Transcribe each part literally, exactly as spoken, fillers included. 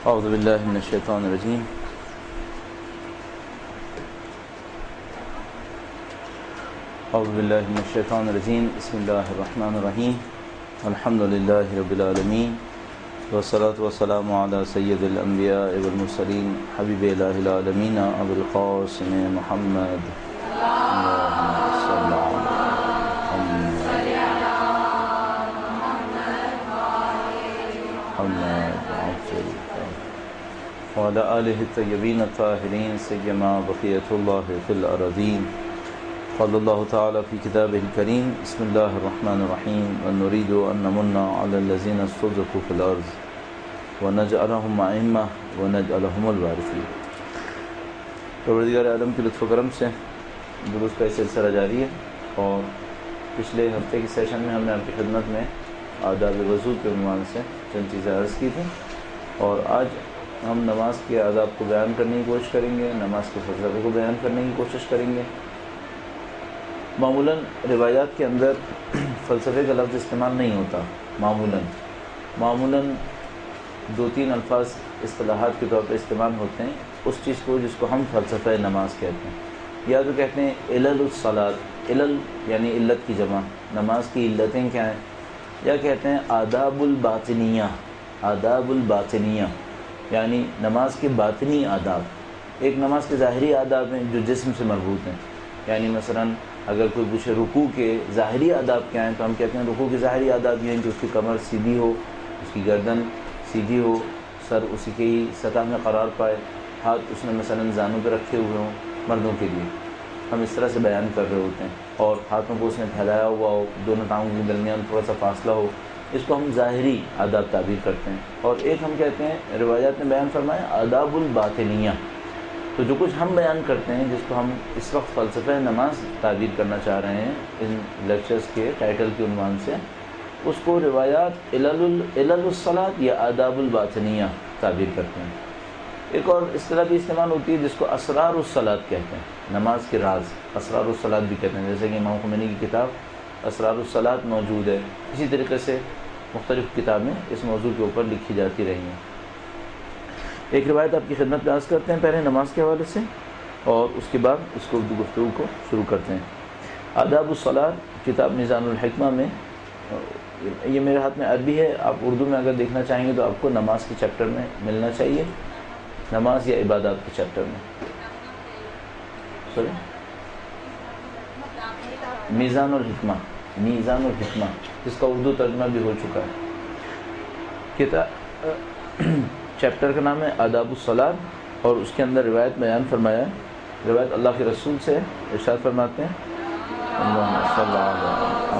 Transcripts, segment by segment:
اعوذ باللہ من الشیطان الرجیم اعوذ باللہ من الشیطان الرجیم بسم اللہ الرحمن الرحیم الحمد للہ رب العالمین والصلاة والسلام علی سید الانبیاء والمرسلین حبیب الہ العالمین ابو القاسم محمد اللہم صلی وعلى آله الطيبين الطاهرين سيما بقية الله في الأراضين قال الله تعالى في كتابه الكريم بسم الله الرحمن الرحيم ونريد أن نمن على الذين استضعفوا في الأرض ونجعلهم أئمة ونجعلهم الوارثين. پروردگار عالم کے لطف و کرم سے دروس کا سلسلہ جاری ہے اور پچھلے ہفتے کے سیشن میں ہم نے آپ کی خدمت میں آداب وضو کے عنوان سے چند چیزیں عرض کی تھیں اور آج ہم نماز کے آداب کو بیان کرنے کی کوشش کریں گے، نماز کے فضائل کو بیان کرنے کی کوشش کریں گے. معمولاً روایات کے اندر فلسفے کا لفظ استعمال نہیں ہوتا. معمولاً معمولاً دو تین الفاظ اصطلاحات کے طور پر استعمال ہوتے ہیں اس چیز کو جس کو ہم فلسفہ نماز کہتے ہیں. یا تو کہتے ہیں علل الصلاۃ، علل یعنی علت کی جمع، نماز کی علتیں کیا ہیں. یا کہتے ہیں آداب الباطنیہ، آداب الباطنیہ یعنی نماز کے باطنی آداب. ایک نماز کے ظاہری آداب ہیں جو جسم سے مربوط ہیں، یعنی مثلا اگر کوئی پوچھے رکوع کے ظاہری آداب کیا ہیں تو ہم کہتے ہیں رکوع کے ظاہری آداب یہ ہیں کہ اس کی کمر سیدھی ہو، اس کی گردن سیدھی ہو، سر اسی کے ہی سطح میں قرار پائے، ہاتھ اس نے مثلا زانوں پہ رکھے ہوئے ہوں. مردوں کے لیے ہم اس طرح سے بیان کر رہے ہوتے ہیں، اور ہاتھوں کو اس نے پھیلایا ہوا ہو، دونوں ٹانگوں کے درمیان تھوڑا سا فاصلہ ہو، اس کو ہم ظاہری آداب تعبیر کرتے ہیں. اور ایک ہم کہتے ہیں روایات نے بیان فرمایا آداب الباطنیہ. تو جو کچھ ہم بیان کرتے ہیں جس کو ہم اس وقت فلسفہ نماز تعبیر کرنا چاہ رہے ہیں ان لیکچرز کے ٹائٹل کے عنوان سے، اس کو روایات علل علل الصلاۃ یا آداب الباطنیہ تعبیر کرتے ہیں. ایک اور اصطلاح بھی استعمال ہوتی ہے جس کو اسرار الصلاۃ کہتے ہیں، نماز کے راز، اسرار الصلاۃ بھی کہتے ہیں، جیسے کہ امام خمینی کی کتاب اسرار الصلاۃ موجود ہے. اسی طریقے سے مختلف کتابیں اس موضوع کے اوپر لکھی جاتی رہی ہیں. ایک روایت آپ کی خدمت میں عرض کرتے ہیں پہلے نماز کے حوالے سے، اور اس کے بعد اس کو اردو گفتگو کو شروع کرتے ہیں. آداب الصلاۃ کتاب میزان الحکمہ میں، یہ میرے ہاتھ میں عربی ہے، آپ اردو میں اگر دیکھنا چاہیں گے تو آپ کو نماز کے چیپٹر میں ملنا چاہیے، نماز یا عبادات کے چیپٹر میں. سوری میزان الحکمہ، میزان الحکمہ جس کا اردو ترجمہ بھی ہو چکا ہے. کتاب چیپٹر کا نام ہے آداب الصلاۃ، اور اس کے اندر روایت بیان فرمایا ہے. روایت اللہ کے رسول سے ارشاد فرماتے ہیں اللہم صلی علی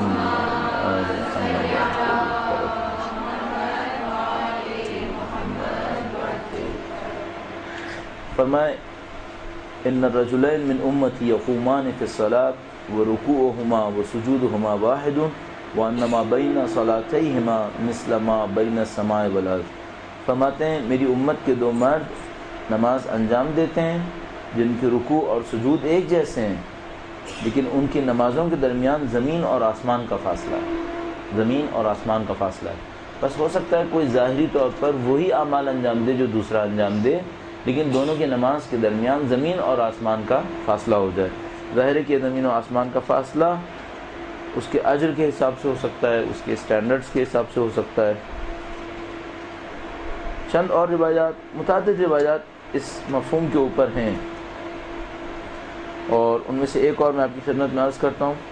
فرمائے ان الرجلین من امتی یقومان فی الصلاۃ ورکوعہما وسجودہما واحد وانما بین صلاتیہما مثل ما بین السماء والارض. فرماتے ہیں میری امت کے دو مرد نماز انجام دیتے ہیں جن کے رکوع اور سجود ایک جیسے ہیں، لیکن ان کی نمازوں کے درمیان زمین اور آسمان کا فاصلہ ہے، زمین اور آسمان کا فاصلہ ہے. بس ہو سکتا ہے کوئی ظاہری طور پر وہی اعمال انجام دے جو دوسرا انجام دے، لیکن دونوں کی نماز کے درمیان زمین اور آسمان کا فاصلہ ہو جائے. ظاہر ہے کہ زمین و آسمان کا فاصلہ اس کے اجر کے حساب سے ہو سکتا ہے، اس کے اسٹینڈرڈز کے حساب سے ہو سکتا ہے. چند اور روایات، متعدد روایات اس مفہوم کے اوپر ہیں، اور ان میں سے ایک اور میں آپ کی خدمت میں عرض کرتا ہوں.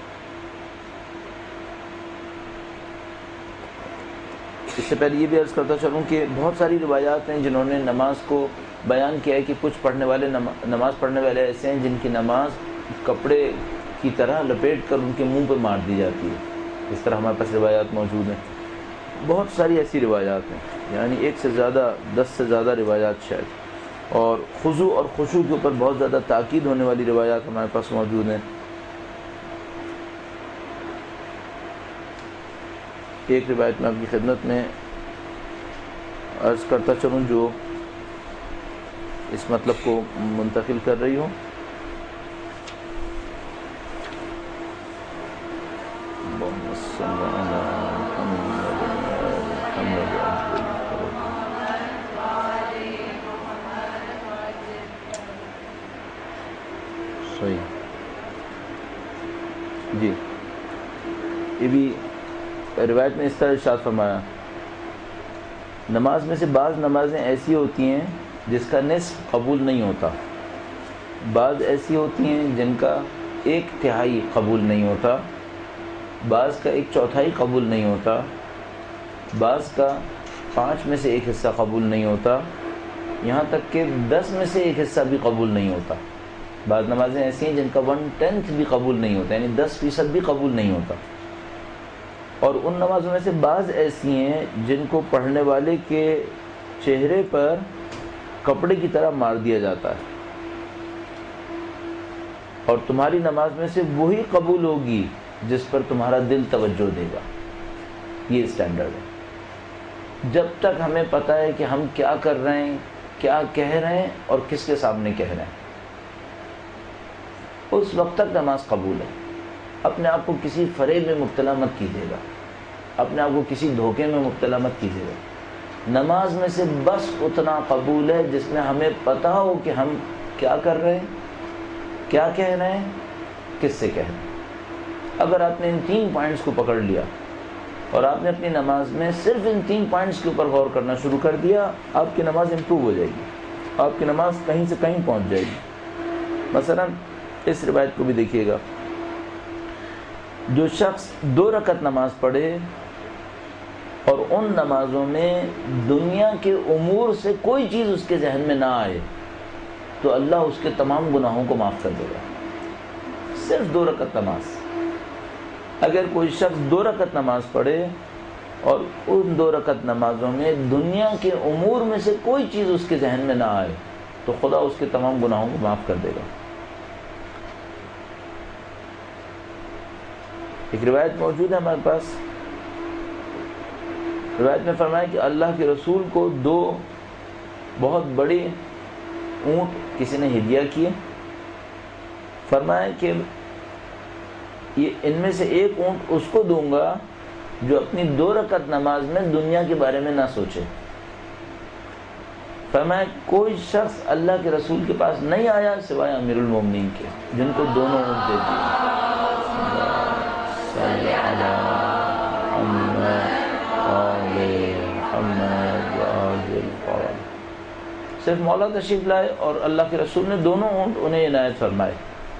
اس سے پہلے یہ بھی عرض کرتا چلوں کہ بہت ساری روایات ہیں جنہوں نے نماز کو بیان کیا ہے کہ کچھ پڑھنے والے نماز پڑھنے والے ایسے ہیں جن کی نماز کپڑے کی طرح لپیٹ کر ان کے منہ پر مار دی جاتی ہے. اس طرح ہمارے پاس روایات موجود ہیں. بہت ساری ایسی روایات ہیں، یعنی ایک سے زیادہ، دس سے زیادہ روایات شاید، اور خضوع اور خشوع کے اوپر بہت زیادہ تاکید ہونے والی روایات ہمارے پاس موجود ہیں. ایک روایت میں آپ کی خدمت میں عرض کرتا چلوں جو اس مطلب کو منتقل کر رہی ہوں. روایت میں اس طرح ارشاد فرمایا، نماز میں سے بعض نمازیں ایسی ہوتی ہیں جس کا نصف قبول نہیں ہوتا، بعض ایسی ہوتی ہیں جن کا ایک تہائی قبول نہیں ہوتا، بعض کا ایک چوتھائی قبول نہیں ہوتا، بعض کا پانچ میں سے ایک حصہ قبول نہیں ہوتا، یہاں تک کہ دس میں سے ایک حصہ بھی قبول نہیں ہوتا۔ بعض نمازیں ایسی ہیں جن کا ون ٹینتھ بھی قبول نہیں ہوتا، یعنی دس فیصد بھی قبول نہیں ہوتا، اور ان نمازوں میں سے بعض ایسی ہیں جن کو پڑھنے والے کے چہرے پر کپڑے کی طرح مار دیا جاتا ہے، اور تمہاری نماز میں سے وہی قبول ہوگی جس پر تمہارا دل توجہ دے گا۔ یہ اسٹینڈرڈ ہے۔ جب تک ہمیں پتہ ہے کہ ہم کیا کر رہے ہیں، کیا کہہ رہے ہیں اور کس کے سامنے کہہ رہے ہیں، اس وقت تک نماز قبول ہے۔ اپنے آپ کو کسی فریب میں مبتلا مت کیجیے گا، اپنے آپ کو کسی دھوکے میں مبتلا مت کیجیے گا۔ نماز میں سے بس اتنا قبول ہے جس میں ہمیں پتہ ہو کہ ہم کیا کر رہے ہیں، کیا کہہ رہے ہیں، کس سے کہہ رہے ہیں۔ اگر آپ نے ان تین پوائنٹس کو پکڑ لیا اور آپ نے اپنی نماز میں صرف ان تین پوائنٹس کے اوپر غور کرنا شروع کر دیا، آپ کی نماز امپروو ہو جائے گی، آپ کی نماز کہیں سے کہیں پہنچ جائے گی۔ مثلا اس روایت کو بھی دیکھیے گا، جو شخص دو رکعت نماز پڑھے اور ان نمازوں میں دنیا کے امور سے کوئی چیز اس کے ذہن میں نہ آئے تو اللہ اس کے تمام گناہوں کو معاف کر دے گا۔ صرف دو رکعت نماز۔ اگر کوئی شخص دو رکعت نماز پڑھے اور ان دو رکعت نمازوں میں دنیا کے امور میں سے کوئی چیز اس کے ذہن میں نہ آئے تو خدا اس کے تمام گناہوں کو معاف کر دے گا۔ ایک روایت موجود ہے ہمارے پاس، روایت میں فرمایا کہ اللہ کے رسول کو دو بہت بڑے اونٹ کسی نے ہدیہ کیے، فرمایا کہ یہ ان میں سے ایک اونٹ اس کو دوں گا جو اپنی دو رکعت نماز میں دنیا کے بارے میں نہ سوچے۔ فرمایا کوئی شخص اللہ کے رسول کے پاس نہیں آیا سوائے امیر المومنین کے، جن کو دونوں اونٹ دے دیے۔ صرف مولا تشریف لائے اور اللہ کے رسول نے دونوں اونٹ انہیں عنایت فرمائے۔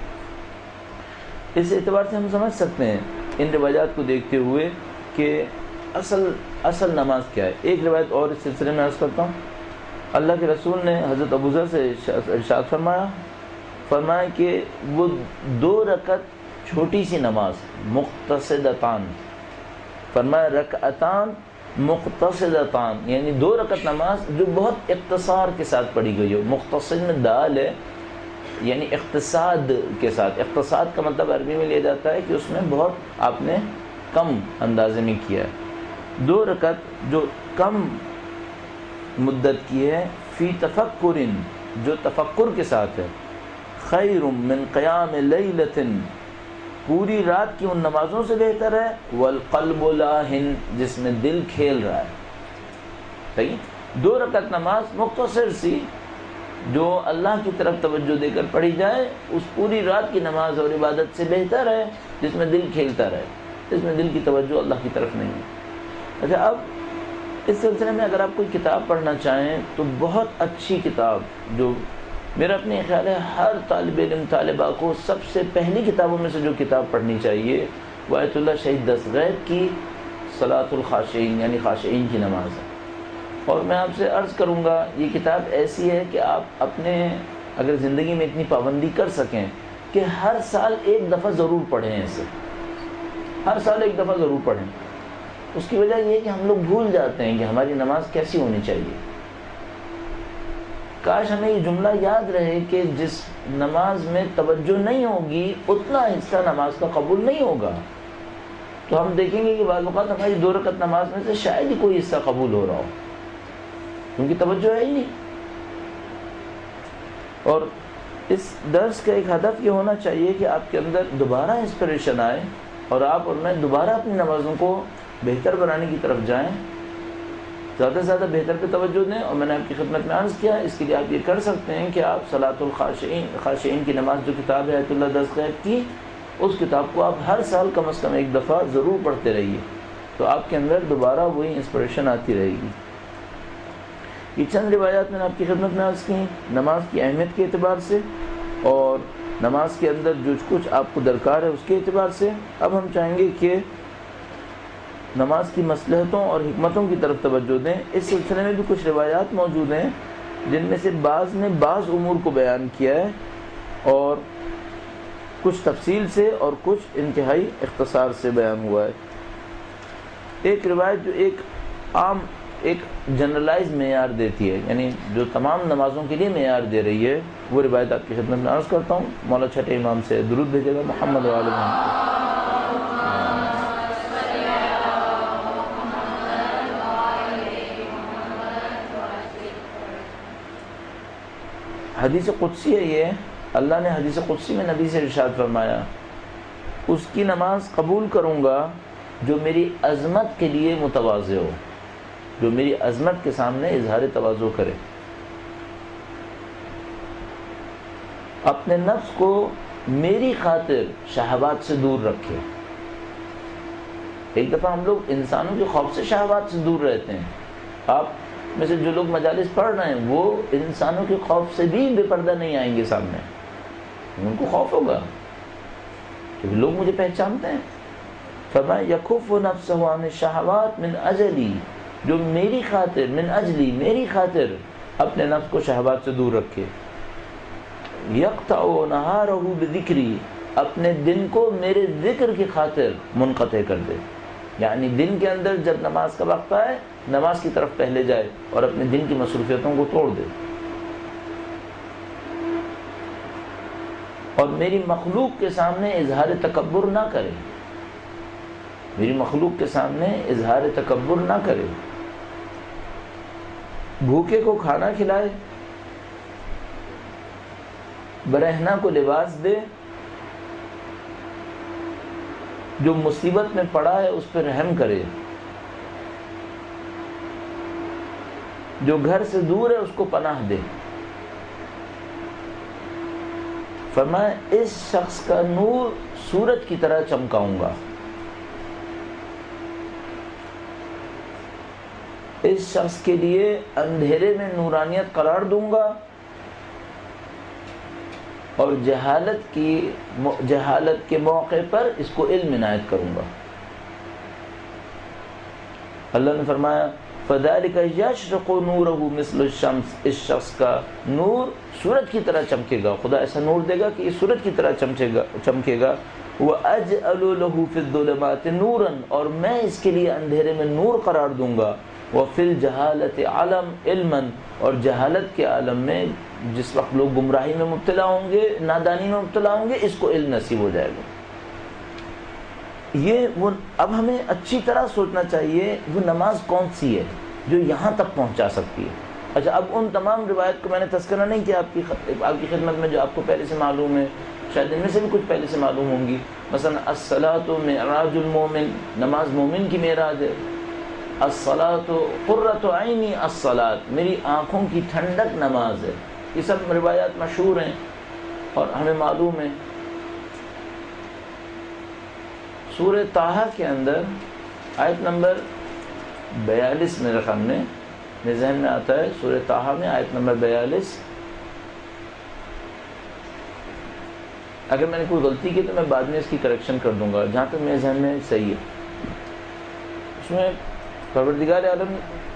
اس اعتبار سے ہم سمجھ سکتے ہیں ان روایات کو دیکھتے ہوئے کہ اصل اصل نماز کیا ہے۔ ایک روایت اور اس سلسلے میں عرض کرتا ہوں، اللہ کے رسول نے حضرت ابو ذر سے ارشاد فرمایا فرمایا کہ وہ دو رکعت چھوٹی سی نماز مقتصدتان، فرمایا رکعتان مقتصدتان، یعنی دو رکعت نماز جو بہت اختصار کے ساتھ پڑھی گئی ہو۔ مقتصد میں دال ہے، یعنی اقتصاد کے ساتھ۔ اقتصاد کا مطلب عربی میں لیا جاتا ہے کہ اس میں بہت آپ نے کم اندازے میں کیا ہے۔ دو رکعت جو کم مدت کی ہے، فی تفکر، جو تفکر کے ساتھ ہے، خیر من قیام لیلۃ، پوری رات کی ان نمازوں سے بہتر ہے، والقلب لاہن، جس میں دل کھیل رہا ہے۔ صحیح، دو رکعت نماز مختصر سی جو اللہ کی طرف توجہ دے کر پڑھی جائے، اس پوری رات کی نماز اور عبادت سے بہتر ہے جس میں دل کھیلتا رہے، جس میں دل کی توجہ اللہ کی طرف نہیں ہے۔ اچھا، اب اس سلسلے میں اگر آپ کوئی کتاب پڑھنا چاہیں تو بہت اچھی کتاب، جو میرا اپنے خیال ہے ہر طالب علم طالبہ کو سب سے پہلی کتابوں میں سے جو کتاب پڑھنی چاہیے وہ آیت اللہ شہید دستغیب کی صلاۃ الخاشعین، یعنی خاشعین کی نماز ہے۔ اور میں آپ سے عرض کروں گا یہ کتاب ایسی ہے کہ آپ اپنے اگر زندگی میں اتنی پابندی کر سکیں کہ ہر سال ایک دفعہ ضرور پڑھیں، اسے ہر سال ایک دفعہ ضرور پڑھیں۔ اس کی وجہ یہ ہے کہ ہم لوگ بھول جاتے ہیں کہ ہماری نماز کیسی ہونی چاہیے۔ کاش ہمیں یہ جملہ یاد رہے کہ جس نماز میں توجہ نہیں ہوگی اتنا حصہ نماز کا قبول نہیں ہوگا۔ تو ہم دیکھیں گے کہ بعض اوقات ہماری دو رکعت نماز میں سے شاید ہی کوئی حصہ قبول ہو رہا ہو، کیونکہ توجہ ہے ہی نہیں۔ اور اس درس کا ایک ہدف یہ ہونا چاہیے کہ آپ کے اندر دوبارہ انسپریشن آئے اور آپ اور میں دوبارہ اپنی نمازوں کو بہتر بنانے کی طرف جائیں، زیادہ سے زیادہ بہتر پہ توجہ دیں۔ اور میں نے آپ کی خدمت میں عرض کیا، اس کے لیے آپ یہ کر سکتے ہیں کہ آپ صلاۃ الخاشعین خاشعین کی نماز جو کتاب ہے آیت اللہ دستغیب کی، اس کتاب کو آپ ہر سال کم از کم ایک دفعہ ضرور پڑھتے رہیے۔ تو آپ کے اندر دوبارہ وہی انسپریشن آتی رہے گی۔ یہ چند روایات میں نے آپ کی خدمت میں عرض کی نماز کی اہمیت کے اعتبار سے اور نماز کے اندر جو کچھ آپ کو درکار ہے اس کے اعتبار سے۔ اب ہم چاہیں گے کہ نماز کی مصلحتوں اور حکمتوں کی طرف توجہ دیں۔ اس سلسلے میں بھی کچھ روایات موجود ہیں جن میں سے بعض نے بعض امور کو بیان کیا ہے اور کچھ تفصیل سے اور کچھ انتہائی اختصار سے بیان ہوا ہے۔ ایک روایت جو ایک عام ایک جنرلائز معیار دیتی ہے، یعنی جو تمام نمازوں کے لیے معیار دے رہی ہے، وہ روایت آپ کی خدمت میں عرض کرتا ہوں۔ مولا چھٹے امام سے درود بھیجے گا محمد و آل محمد۔ حدیث قدسی ہے یہ، اللہ نے حدیث قدسی میں نبی سے ارشاد فرمایا، اس کی نماز قبول کروں گا جو میری عظمت کے لیے متواضع ہو، جو میری عظمت کے سامنے اظہار تواضع کرے، اپنے نفس کو میری خاطر شہوات سے دور رکھے۔ ایک دفعہ ہم لوگ انسانوں کے خوف سے شہوات سے دور رہتے ہیں۔ آپ میں سے جو لوگ مجالس پڑھ رہے ہیں وہ انسانوں کے خوف سے بھی بے پردہ نہیں آئیں گے سامنے، ان کو خوف ہوگا کہ لوگ مجھے پہچانتے ہیں۔ فرمایا یکف نفسہ عن الشہوات من اجلی، جو میری خاطر من اجلی میری خاطر اپنے نفس کو شہوات سے دور رکھے۔ یقطع نہارہ بذکری، اپنے دن کو میرے ذکر کی خاطر منقطع کر دے، یعنی دن کے اندر جب نماز کا وقت آئے نماز کی طرف پہلے جائے اور اپنے دن کی مصروفیتوں کو توڑ دے، اور میری مخلوق کے سامنے اظہار تکبر نہ کرے، میری مخلوق کے سامنے اظہار تکبر نہ کرے، بھوکے کو کھانا کھلائے، برہنہ کو لباس دے، جو مصیبت میں پڑا ہے اس پہ رحم کرے، جو گھر سے دور ہے اس کو پناہ دے۔ فرمایا اس شخص کا نور سورج کی طرح چمکاؤں گا، اس شخص کے لیے اندھیرے میں نورانیت قرار دوں گا اور جہالت کی جہالت کے موقع پر اس کو علم عنایت کروں گا۔ اللہ نے فرمایا فَذَلِكَ يَشْرِقُ نُورُهُ مِثْلُ الشَّمْسِ، اس شخص کا نور سورج کی طرح چمکے گا، خدا ایسا نور دے گا کہ یہ سورج کی طرح چمکے گا چمکے گا وَأَجْعَلُ لَهُ فِي الظُّلُمَاتِ نُورًا، اور میں اس کے لیے اندھیرے میں نور قرار دوں گا، وَفِي الْجَهَالَةِ عَلَمْ عِلْمًا، اور جہالت کے عالم میں جس وقت لوگ گمراہی میں مبتلا ہوں گے، نادانی میں مبتلا ہوں گے، اس کو علم نصیب ہو جائے گا۔ یہ وہ اب ہمیں اچھی طرح سوچنا چاہیے وہ نماز کون سی ہے جو یہاں تک پہنچا سکتی ہے۔ اچھا اب ان تمام روایت کو میں نے تذکرہ نہیں کیا آپ کی آپ کی خدمت میں جو آپ کو پہلے سے معلوم ہے، شاید ان میں سے بھی کچھ پہلے سے معلوم ہوں گی۔ مثلا الصلاۃ معراج المومن، نماز مومن کی معراج ہے۔ الصلاۃ قرۃ عینی الصلاۃ، میری آنکھوں کی ٹھنڈک نماز ہے۔ یہ سب روایات مشہور ہیں اور ہمیں معلوم ہے۔ سورہ طٰہٰ کے اندر آیت نمبر بیالیس میرے خیال میں میرے ذہن میں آتا ہے، سورہ طٰہٰ میں آیت نمبر بیالیس، اگر میں نے کوئی غلطی کی تو میں بعد میں اس کی کریکشن کر دوں گا، جہاں تک میرے ذہن میں صحیح ہے۔ اس میں پروردگار عالم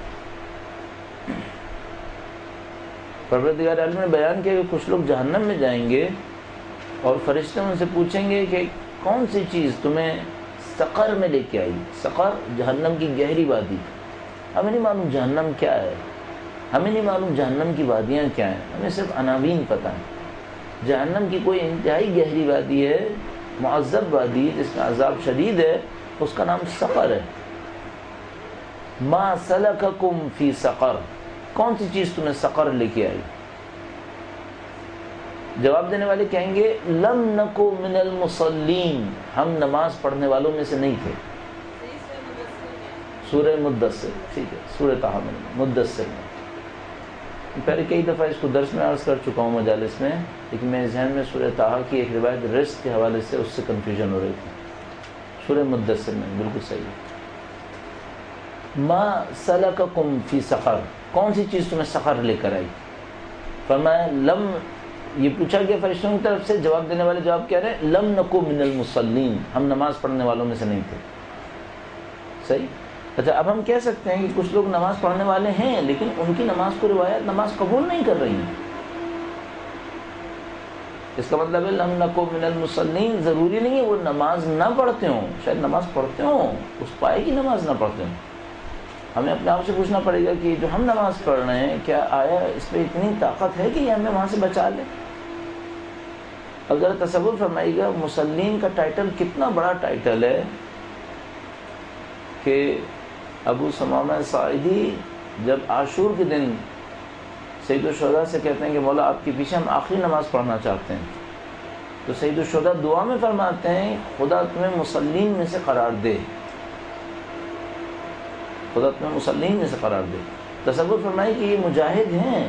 پروردگار عالم نے بیان کیا کہ کچھ لوگ جہنم میں جائیں گے اور فرشتے ان سے پوچھیں گے کہ کون سی چیز تمہیں سقر میں لے کے آئی؟ سقر جہنم کی گہری وادی، ہمیں نہیں معلوم جہنم کیا ہے، ہمیں نہیں معلوم جہنم کی وادیاں کیا ہیں، ہمیں صرف عناوین پتہ ہیں۔ جہنم کی کوئی انتہائی گہری وادی ہے، معذب وادی جس میں عذاب شدید ہے، اس کا نام سقر ہے۔ ما سلککم فی سقر، کون سی چیز تمہیں سقر لے کے آئی؟ جواب دینے والے کہیں گے لم نکو من المصلین، ہم نماز پڑھنے والوں میں سے نہیں تھے۔ سورہ مدثر، ٹھیک ہے، سورہ طٰہٰ میں مدثر میں پہلے کئی دفعہ اس کو درس میں عرض کر چکا ہوں مجالس میں، لیکن میرے ذہن میں سورہ طٰہٰ کی ایک روایت رزق کے حوالے سے اس سے کنفیوژن ہو رہی تھی۔ سورہ مدثر میں بالکل صحیح ہے۔ ما سلککم فی سقر، کون سی چیز تمہیں سقر لے کر آئی؟ فرمایا لم، یہ پوچھا گیا فرشتوں کی طرف سے، جواب دینے والے جواب کہہ رہے ہیں لم نکو من المصلین، ہم نماز پڑھنے والوں میں سے نہیں تھے۔ صحیح؟ اچھا اب ہم کہہ سکتے ہیں کہ کچھ لوگ نماز پڑھنے والے ہیں لیکن ان کی نماز کو روایت نماز قبول نہیں کر رہی ہیں، اس کا مطلب ہے لم نکو من المصلین ضروری نہیں ہے وہ نماز نہ پڑھتے ہوں، شاید نماز پڑھتے ہوں، اس پائے کی نماز نہ پڑھتے ہوں۔ ہمیں اپنے آپ سے پوچھنا پڑے گا کہ جو ہم نماز پڑھ رہے ہیں کیا آیا اس پہ اتنی طاقت ہے کہ یہ ہمیں وہاں سے بچا لے؟ اب ذرا تصور فرمائیے گا مسلین کا ٹائٹل کتنا بڑا ٹائٹل ہے کہ ابو ثمامہ ساعدی جب عاشور کے دن سید الشہداء سے کہتے ہیں کہ مولا آپ کے پیچھے ہم آخری نماز پڑھنا چاہتے ہیں، تو سید الشہداء دعا میں فرماتے ہیں خدا تمہیں مسلین میں سے قرار دے، خدا تمہیں مسلین میں سے قرار دے۔ تصور فرمائے کہ یہ مجاہد ہیں،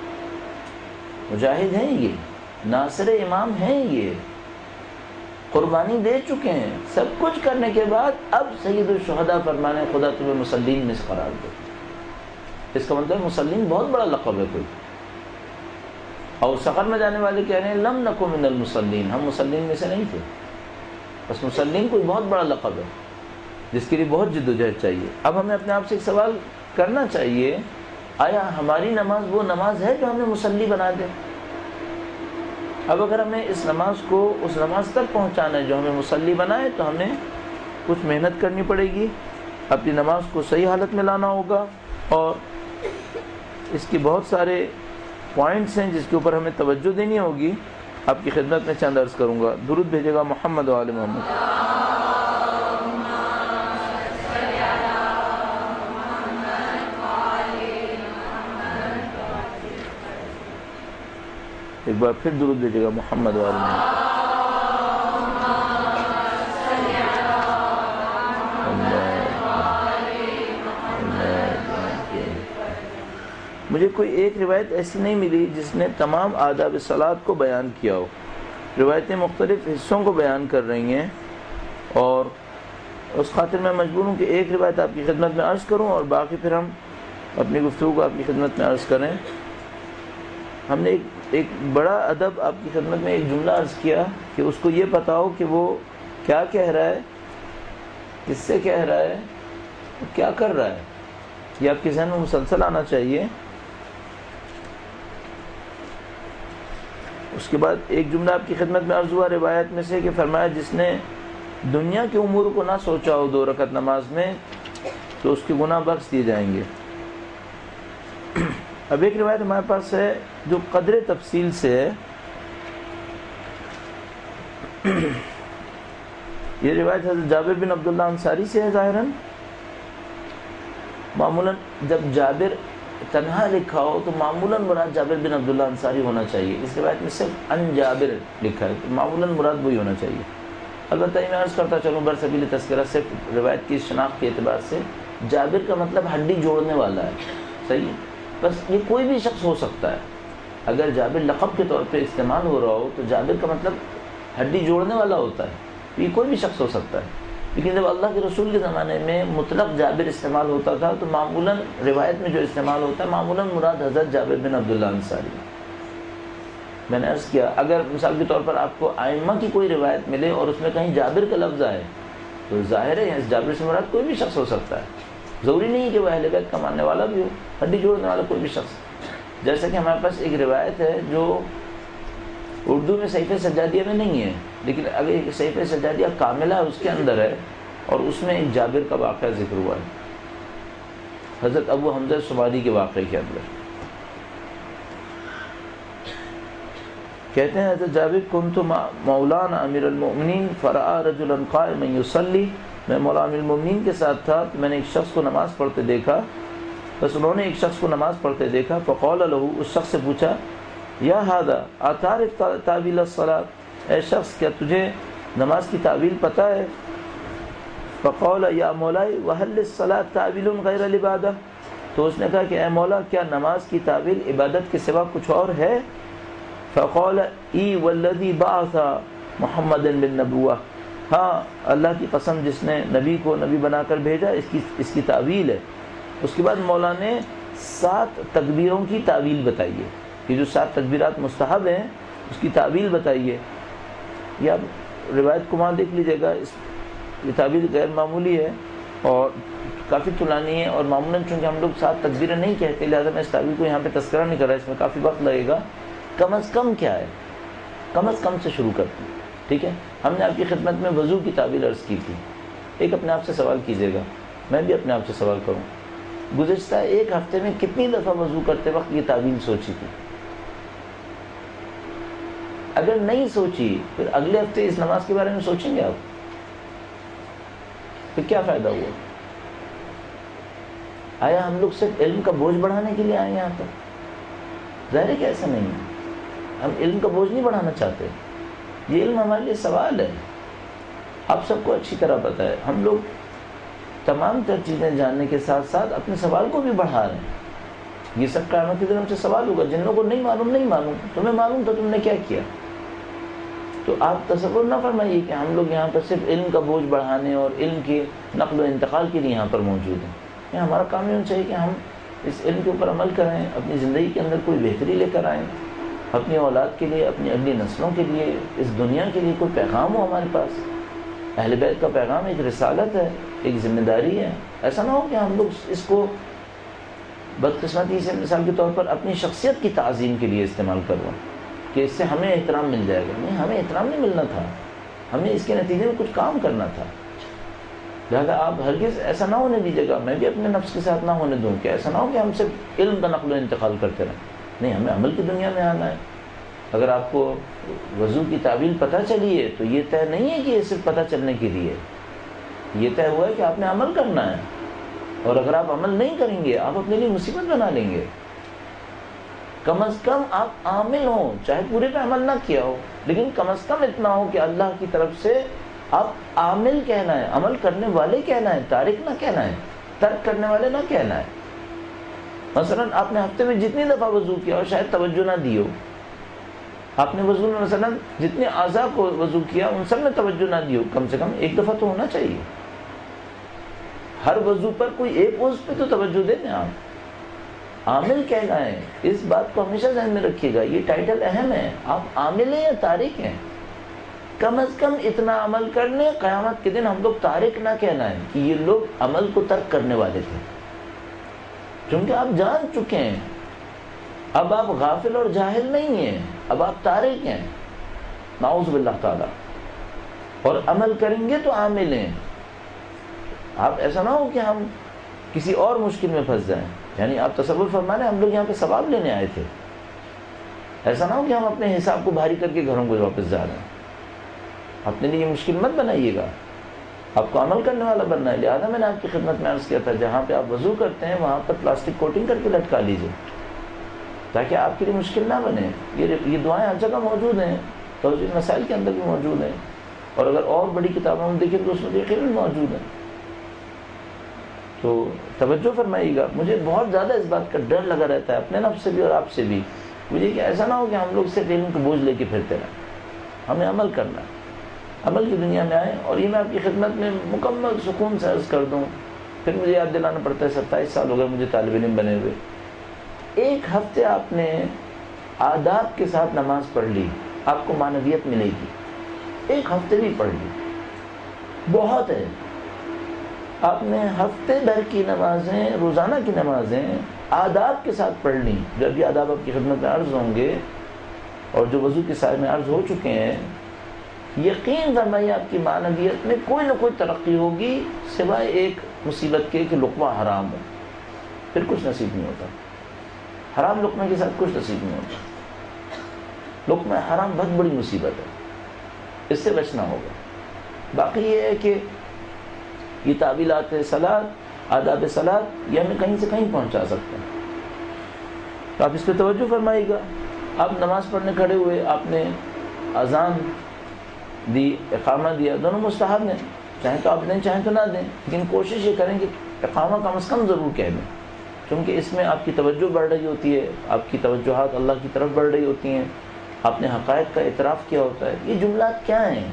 مجاہد ہیں، یہ ناصر امام ہیں، یہ قربانی دے چکے ہیں، سب کچھ کرنے کے بعد اب سید الشہداء فرمانے خدا تمہیں مسلین میں سے قرار دے۔ اس کا مطلب مسلین بہت بڑا لقب ہے کوئی، اور سقر میں جانے والے کہہ رہے ہیں لم نکو من المصلین، ہم مسلین میں سے نہیں تھے۔ بس مسلین کوئی بہت بڑا لقب ہے جس کے لیے بہت جد و جہد چاہیے۔ اب ہمیں اپنے آپ سے ایک سوال کرنا چاہیے، آیا ہماری نماز وہ نماز ہے جو ہمیں مصلی بنا دے؟ اب اگر ہمیں اس نماز کو اس نماز تک پہنچانا ہے جو ہمیں مصلی بنائے تو ہمیں کچھ محنت کرنی پڑے گی، اپنی نماز کو صحیح حالت میں لانا ہوگا، اور اس کی بہت سارے پوائنٹس ہیں جس کے اوپر ہمیں توجہ دینی ہوگی۔ آپ کی خدمت میں چند عرض کروں گا، درود بھیجے گا محمد و آل محمد۔ ایک بار پھر درود بھیجے گا محمد و آل محمد۔ مجھے کوئی ایک روایت ایسی نہیں ملی جس نے تمام آداب صلاۃ کو بیان کیا ہو، روایتیں مختلف حصوں کو بیان کر رہی ہیں، اور اس خاطر میں مجبور ہوں کہ ایک روایت آپ کی خدمت میں عرض کروں اور باقی پھر ہم اپنی گفتگو کو آپ کی خدمت میں عرض کریں۔ ہم نے ایک ایک بڑا ادب آپ کی خدمت میں ایک جملہ عرض کیا کہ اس کو یہ پتہ ہو کہ وہ کیا کہہ رہا ہے، کس سے کہہ رہا ہے، کیا کر رہا ہے، یہ آپ کے ذہن میں مسلسل آنا چاہیے۔ اس کے بعد ایک جملہ آپ کی خدمت میں عرض ہوا روایت میں سے کہ فرمایا جس نے دنیا کے امور کو نہ سوچا ہو دو رکعت نماز میں تو اس کے گناہ بخش دیے جائیں گے۔ اب ایک روایت ہمارے پاس ہے جو قدر تفصیل سے ہے، یہ روایت حضرت جابر بن عبداللہ انصاری سے ہے ظاہراً۔ معمولاً جب جابر تنہا لکھا ہو تو معمولاً مراد جابر بن عبداللہ انصاری ہونا چاہیے، اس روایت میں صرف ان جابر لکھا ہے تو معمولاً مراد وہی ہونا چاہیے۔ البتہ میں عرض کرتا چلوں برسبیل تذکرہ صرف روایت کی شناخت کے اعتبار سے جابر کا مطلب ہڈی جوڑنے والا ہے، صحیح ہے، بس یہ کوئی بھی شخص ہو سکتا ہے۔ اگر جابر لقب کے طور پہ استعمال ہو رہا ہو تو جابر کا مطلب ہڈی جوڑنے والا ہوتا ہے، یہ کوئی بھی شخص ہو سکتا ہے۔ لیکن جب اللہ کے رسول کے زمانے میں مطلق جابر استعمال ہوتا تھا تو معمولاً روایت میں جو استعمال ہوتا ہے معمولاً مراد حضرت جابر بن عبداللہ انصاری۔ میں نے عرض کیا اگر مثال کے طور پر آپ کو ائمہ کی کوئی روایت ملے اور اس میں کہیں جابر کا لفظ آئے تو ظاہر ہے اس جابر سے مراد کوئی بھی شخص ہو سکتا ہے، ضروری نہیں کہ وہ اہل بیت کا ماننے والا بھی ہو، ہڈی جوڑنے والا کوئی بھی شخص۔ جیسا کہ ہمارے پاس ایک روایت ہے جو اردو میں صحیفہ سجادیہ میں نہیں ہے، لیکن اگر ایک صحیفہ سجادیہ کاملہ اس کے اندر ہے اور اس میں ایک جابر کا واقعہ ذکر ہوا ہے، حضرت ابو حمزہ سماری کے واقعے کے اندر کہتے ہیں حضرت جابر کنت مولانا امیر المؤمنین فرآ رجلا قائما یصلی، میں مولا امیر المؤمنین کے ساتھ تھا تو میں نے ایک شخص کو نماز پڑھتے دیکھا، بس انہوں نے ایک شخص کو نماز پڑھتے دیکھا، فقال له، اس شخص سے پوچھا یا ھذا اتعرف تعویل الصلاۃ، اے شخص کیا تجھے نماز کی تعویل پتہ ہے؟ فقال یا مولائی وہل الصلاۃ تعویل غیر العبادہ، تو اس نے کہا کہ اے مولا کیا نماز کی تعویل عبادت کے سوا کچھ اور ہے؟ فقال ای والذی بعث محمد بالنبوہ، ہاں اللہ کی قسم جس نے نبی کو نبی بنا کر بھیجا اس کی اس کی تعویل ہے۔ اس کے بعد مولا نے سات تکبیروں کی تعویل بتائی ہے کہ جو سات تکبیرات مستحب ہیں اس کی تعویل بتائیے. یہ آپ روایت کو وہاں دیکھ لیجیے گا. اس یہ تعویل غیر معمولی ہے اور کافی طولانی ہے، اور معمولاً چونکہ ہم لوگ سات تکبیریں نہیں کہتے لہٰذا میں اس تعویل کو یہاں پہ تذکرہ نہیں کر رہا، اس میں کافی وقت لگے گا. کم از کم کیا ہے، کم از کم سے شروع کرتے ہیں. ٹھیک ہے، ہم نے آپ کی خدمت میں وضو کی تعویل عرض کی تھی. ایک اپنے آپ سے سوال کیجیے گا، میں بھی اپنے آپ سے سوال کروں، گزشتہ ایک ہفتے میں کتنی دفعہ وضو کرتے وقت یہ تعویل سوچی تھی؟ اگر نہیں سوچی پھر اگلے ہفتے اس نماز کے بارے میں سوچیں گے آپ؟ پھر کیا فائدہ ہوا؟ آیا ہم لوگ صرف علم کا بوجھ بڑھانے کے لیے آئے یہاں پر؟ ظاہر ہے کہ ایسا نہیں ہے. ہم علم کا بوجھ نہیں بڑھانا چاہتے، یہ علم ہمارے لیے سوال ہے. آپ سب کو اچھی طرح پتہ ہے ہم لوگ تمام تر چیزیں جاننے کے ساتھ ساتھ اپنے سوال کو بھی بڑھا رہے ہیں. یہ سب قیامت کے دن ہم سے سوال ہوگا. جن لوگوں کو نہیں معلوم نہیں معلوم، تمہیں معلوم تھا تم نے کیا کیا. تو آپ تصور نہ فرمائیے کہ ہم لوگ یہاں پر صرف علم کا بوجھ بڑھانے اور علم کے نقل و انتقال کے لیے یہاں پر موجود ہیں. یہ ہمارا کام یہ ہونا چاہیے کہ ہم اس علم کے اوپر عمل کریں، اپنی زندگی کے اندر کوئی بہتری لے کر آئیں، اپنی اولاد کے لیے، اپنی اگلی نسلوں کے لیے، اس دنیا کے لیے کوئی پیغام ہو ہمارے پاس. اہل بیت کا پیغام ایک رسالت ہے، ایک ذمہ داری ہے. ایسا نہ ہو کہ ہم لوگ اس کو بدقسمتی سے مثال کے طور پر اپنی شخصیت کی تعظیم کے لیے استعمال کروں کہ اس سے ہمیں احترام مل جائے گا. نہیں، ہمیں احترام نہیں ملنا تھا، ہمیں اس کے نتیجے میں کچھ کام کرنا تھا. لہذا آپ ہرگز ایسا نہ ہونے دیجیے گا، میں بھی اپنے نفس کے ساتھ نہ ہونے دوں کہ ایسا نہ ہو کہ ہم صرف علم کا نقل و انتقال کرتے رہیں. نہیں، ہمیں عمل کی دنیا میں آنا ہے. اگر آپ کو وضو کی تعویل پتہ چلی ہے تو یہ طے نہیں ہے کہ یہ صرف پتہ چلنے کے لیے، یہ طے ہوا ہے کہ آپ نے عمل کرنا ہے. اور اگر آپ عمل نہیں کریں گے آپ اپنے لیے مصیبت بنا لیں گے. کم از کم آپ عامل ہوں، چاہے پورے پہ عمل نہ کیا ہو، لیکن کم از کم اتنا ہو کہ اللہ کی طرف سے آپ عامل کہنا ہے، عمل کرنے والے کہنا ہے، تارک نہ کہنا ہے، ترک کرنے والے نہ کہنا ہے. مثلا آپ نے ہفتے میں جتنی دفعہ وضو کیا اور شاید توجہ نہ دی ہو، آپ نے وضو میں مثلا جتنے اعضاء کو وضو کیا ان سب میں توجہ نہ دی ہو، کم سے کم ایک دفعہ تو ہونا چاہیے. ہر وضو پر کوئی ایک عضو پہ تو توجہ دیں نا. آپ عامل کہنا ہے، اس بات کو ہمیشہ ذہن میں رکھیے گا. یہ ٹائٹل اہم ہے. آپ عامل ہیں یا تارک ہیں؟ کم از کم اتنا عمل کر لیں قیامت کے دن ہم لوگ تارک نہ کہنا ہے کہ یہ لوگ عمل کو ترک کرنے والے تھے. چونکہ آپ جان چکے ہیں، اب آپ غافل اور جاہل نہیں ہیں، اب آپ تارک ہیں. نعوذ باللہ تعالی. اور عمل کریں گے تو عامل ہیں. آپ ایسا نہ ہو کہ ہم کسی اور مشکل میں پھنس جائیں. یعنی آپ تصور فرما رہے ہیں ہم لوگ یہاں پہ ثواب لینے آئے تھے. ایسا نہ ہو کہ ہم اپنے حساب کو بھاری کر کے گھروں کو واپس جا رہے ہیں. اپنے لیے یہ مشکل مت بنائیے گا، آپ کو عمل کرنے والا بننا ہے. لہٰذا میں نے آپ کی خدمت میں عرض کیا تھا جہاں پہ آپ وضو کرتے ہیں وہاں پر پلاسٹک کوٹنگ کر کے لٹکا لیجیے تاکہ آپ کے لیے مشکل نہ بنے. یہ یہ دعائیں ہر جگہ موجود ہیں، توجیہ مسائل کے اندر بھی موجود ہیں، اور اگر اور بڑی کتابوں میں دیکھیں تو اس میں یقیناً موجود ہیں. تو توجہ فرمائیے گا. مجھے بہت زیادہ اس بات کا ڈر لگا رہتا ہے اپنے نفس سے بھی اور آپ سے بھی، مجھے کہ ایسا نہ ہو کہ ہم لوگ صرف علم کو بوجھ لے کے پھرتے رہیں. ہمیں عمل کرنا ہے، عمل کی دنیا میں آئیں. اور یہ میں آپ کی خدمت میں مکمل سکون سے عرض کر دوں، پھر مجھے یاد دلانا پڑتا ہے ستائیس سال ہو گئے مجھے طالب علم بنے ہوئے. ایک ہفتے آپ نے آداب کے ساتھ نماز پڑھ لی، آپ کو معنویت ملے گی. ایک ہفتے بھی پڑھ لی بہت ہے. آپ نے ہفتے بھر کی نمازیں، روزانہ کی نمازیں آداب کے ساتھ پڑھ لیں. جو ابھی آداب آپ کی خدمت میں عرض ہوں گے اور جو وضو کے سائے میں عرض ہو چکے ہیں، یقین فرمائیے آپ کی معنویت میں کوئی نہ کوئی ترقی ہوگی سوائے ایک مصیبت کے کہ لقمہ حرام ہو. پھر کچھ نصیب نہیں ہوتا. حرام لقمے کے ساتھ کچھ نصیب نہیں ہوتا. لقمہ حرام بہت بڑی مصیبت ہے، اس سے بچنا ہوگا. باقی یہ ہے کہ یہ تعویلات صلاۃ، آداب صلاۃ، یہ ہمیں کہیں سے کہیں پہنچا سکتے ہیں. تو آپ اس پہ توجہ فرمائیے گا. آپ نماز پڑھنے کھڑے ہوئے، آپ نے اذان دی، اقامہ دیا، دونوں مستحب ہیں. چاہیں تو آپ دیں چاہیں تو نہ دیں، لیکن کوشش یہ کریں کہ اقامہ کم از کم ضرور کہہ دیں، کیونکہ اس میں آپ کی توجہ بڑھ رہی ہوتی ہے، آپ کی توجہات اللہ کی طرف بڑھ رہی ہوتی ہیں. آپ نے حقائق کا اعتراف کیا ہوتا ہے. یہ جملات کیا ہیں؟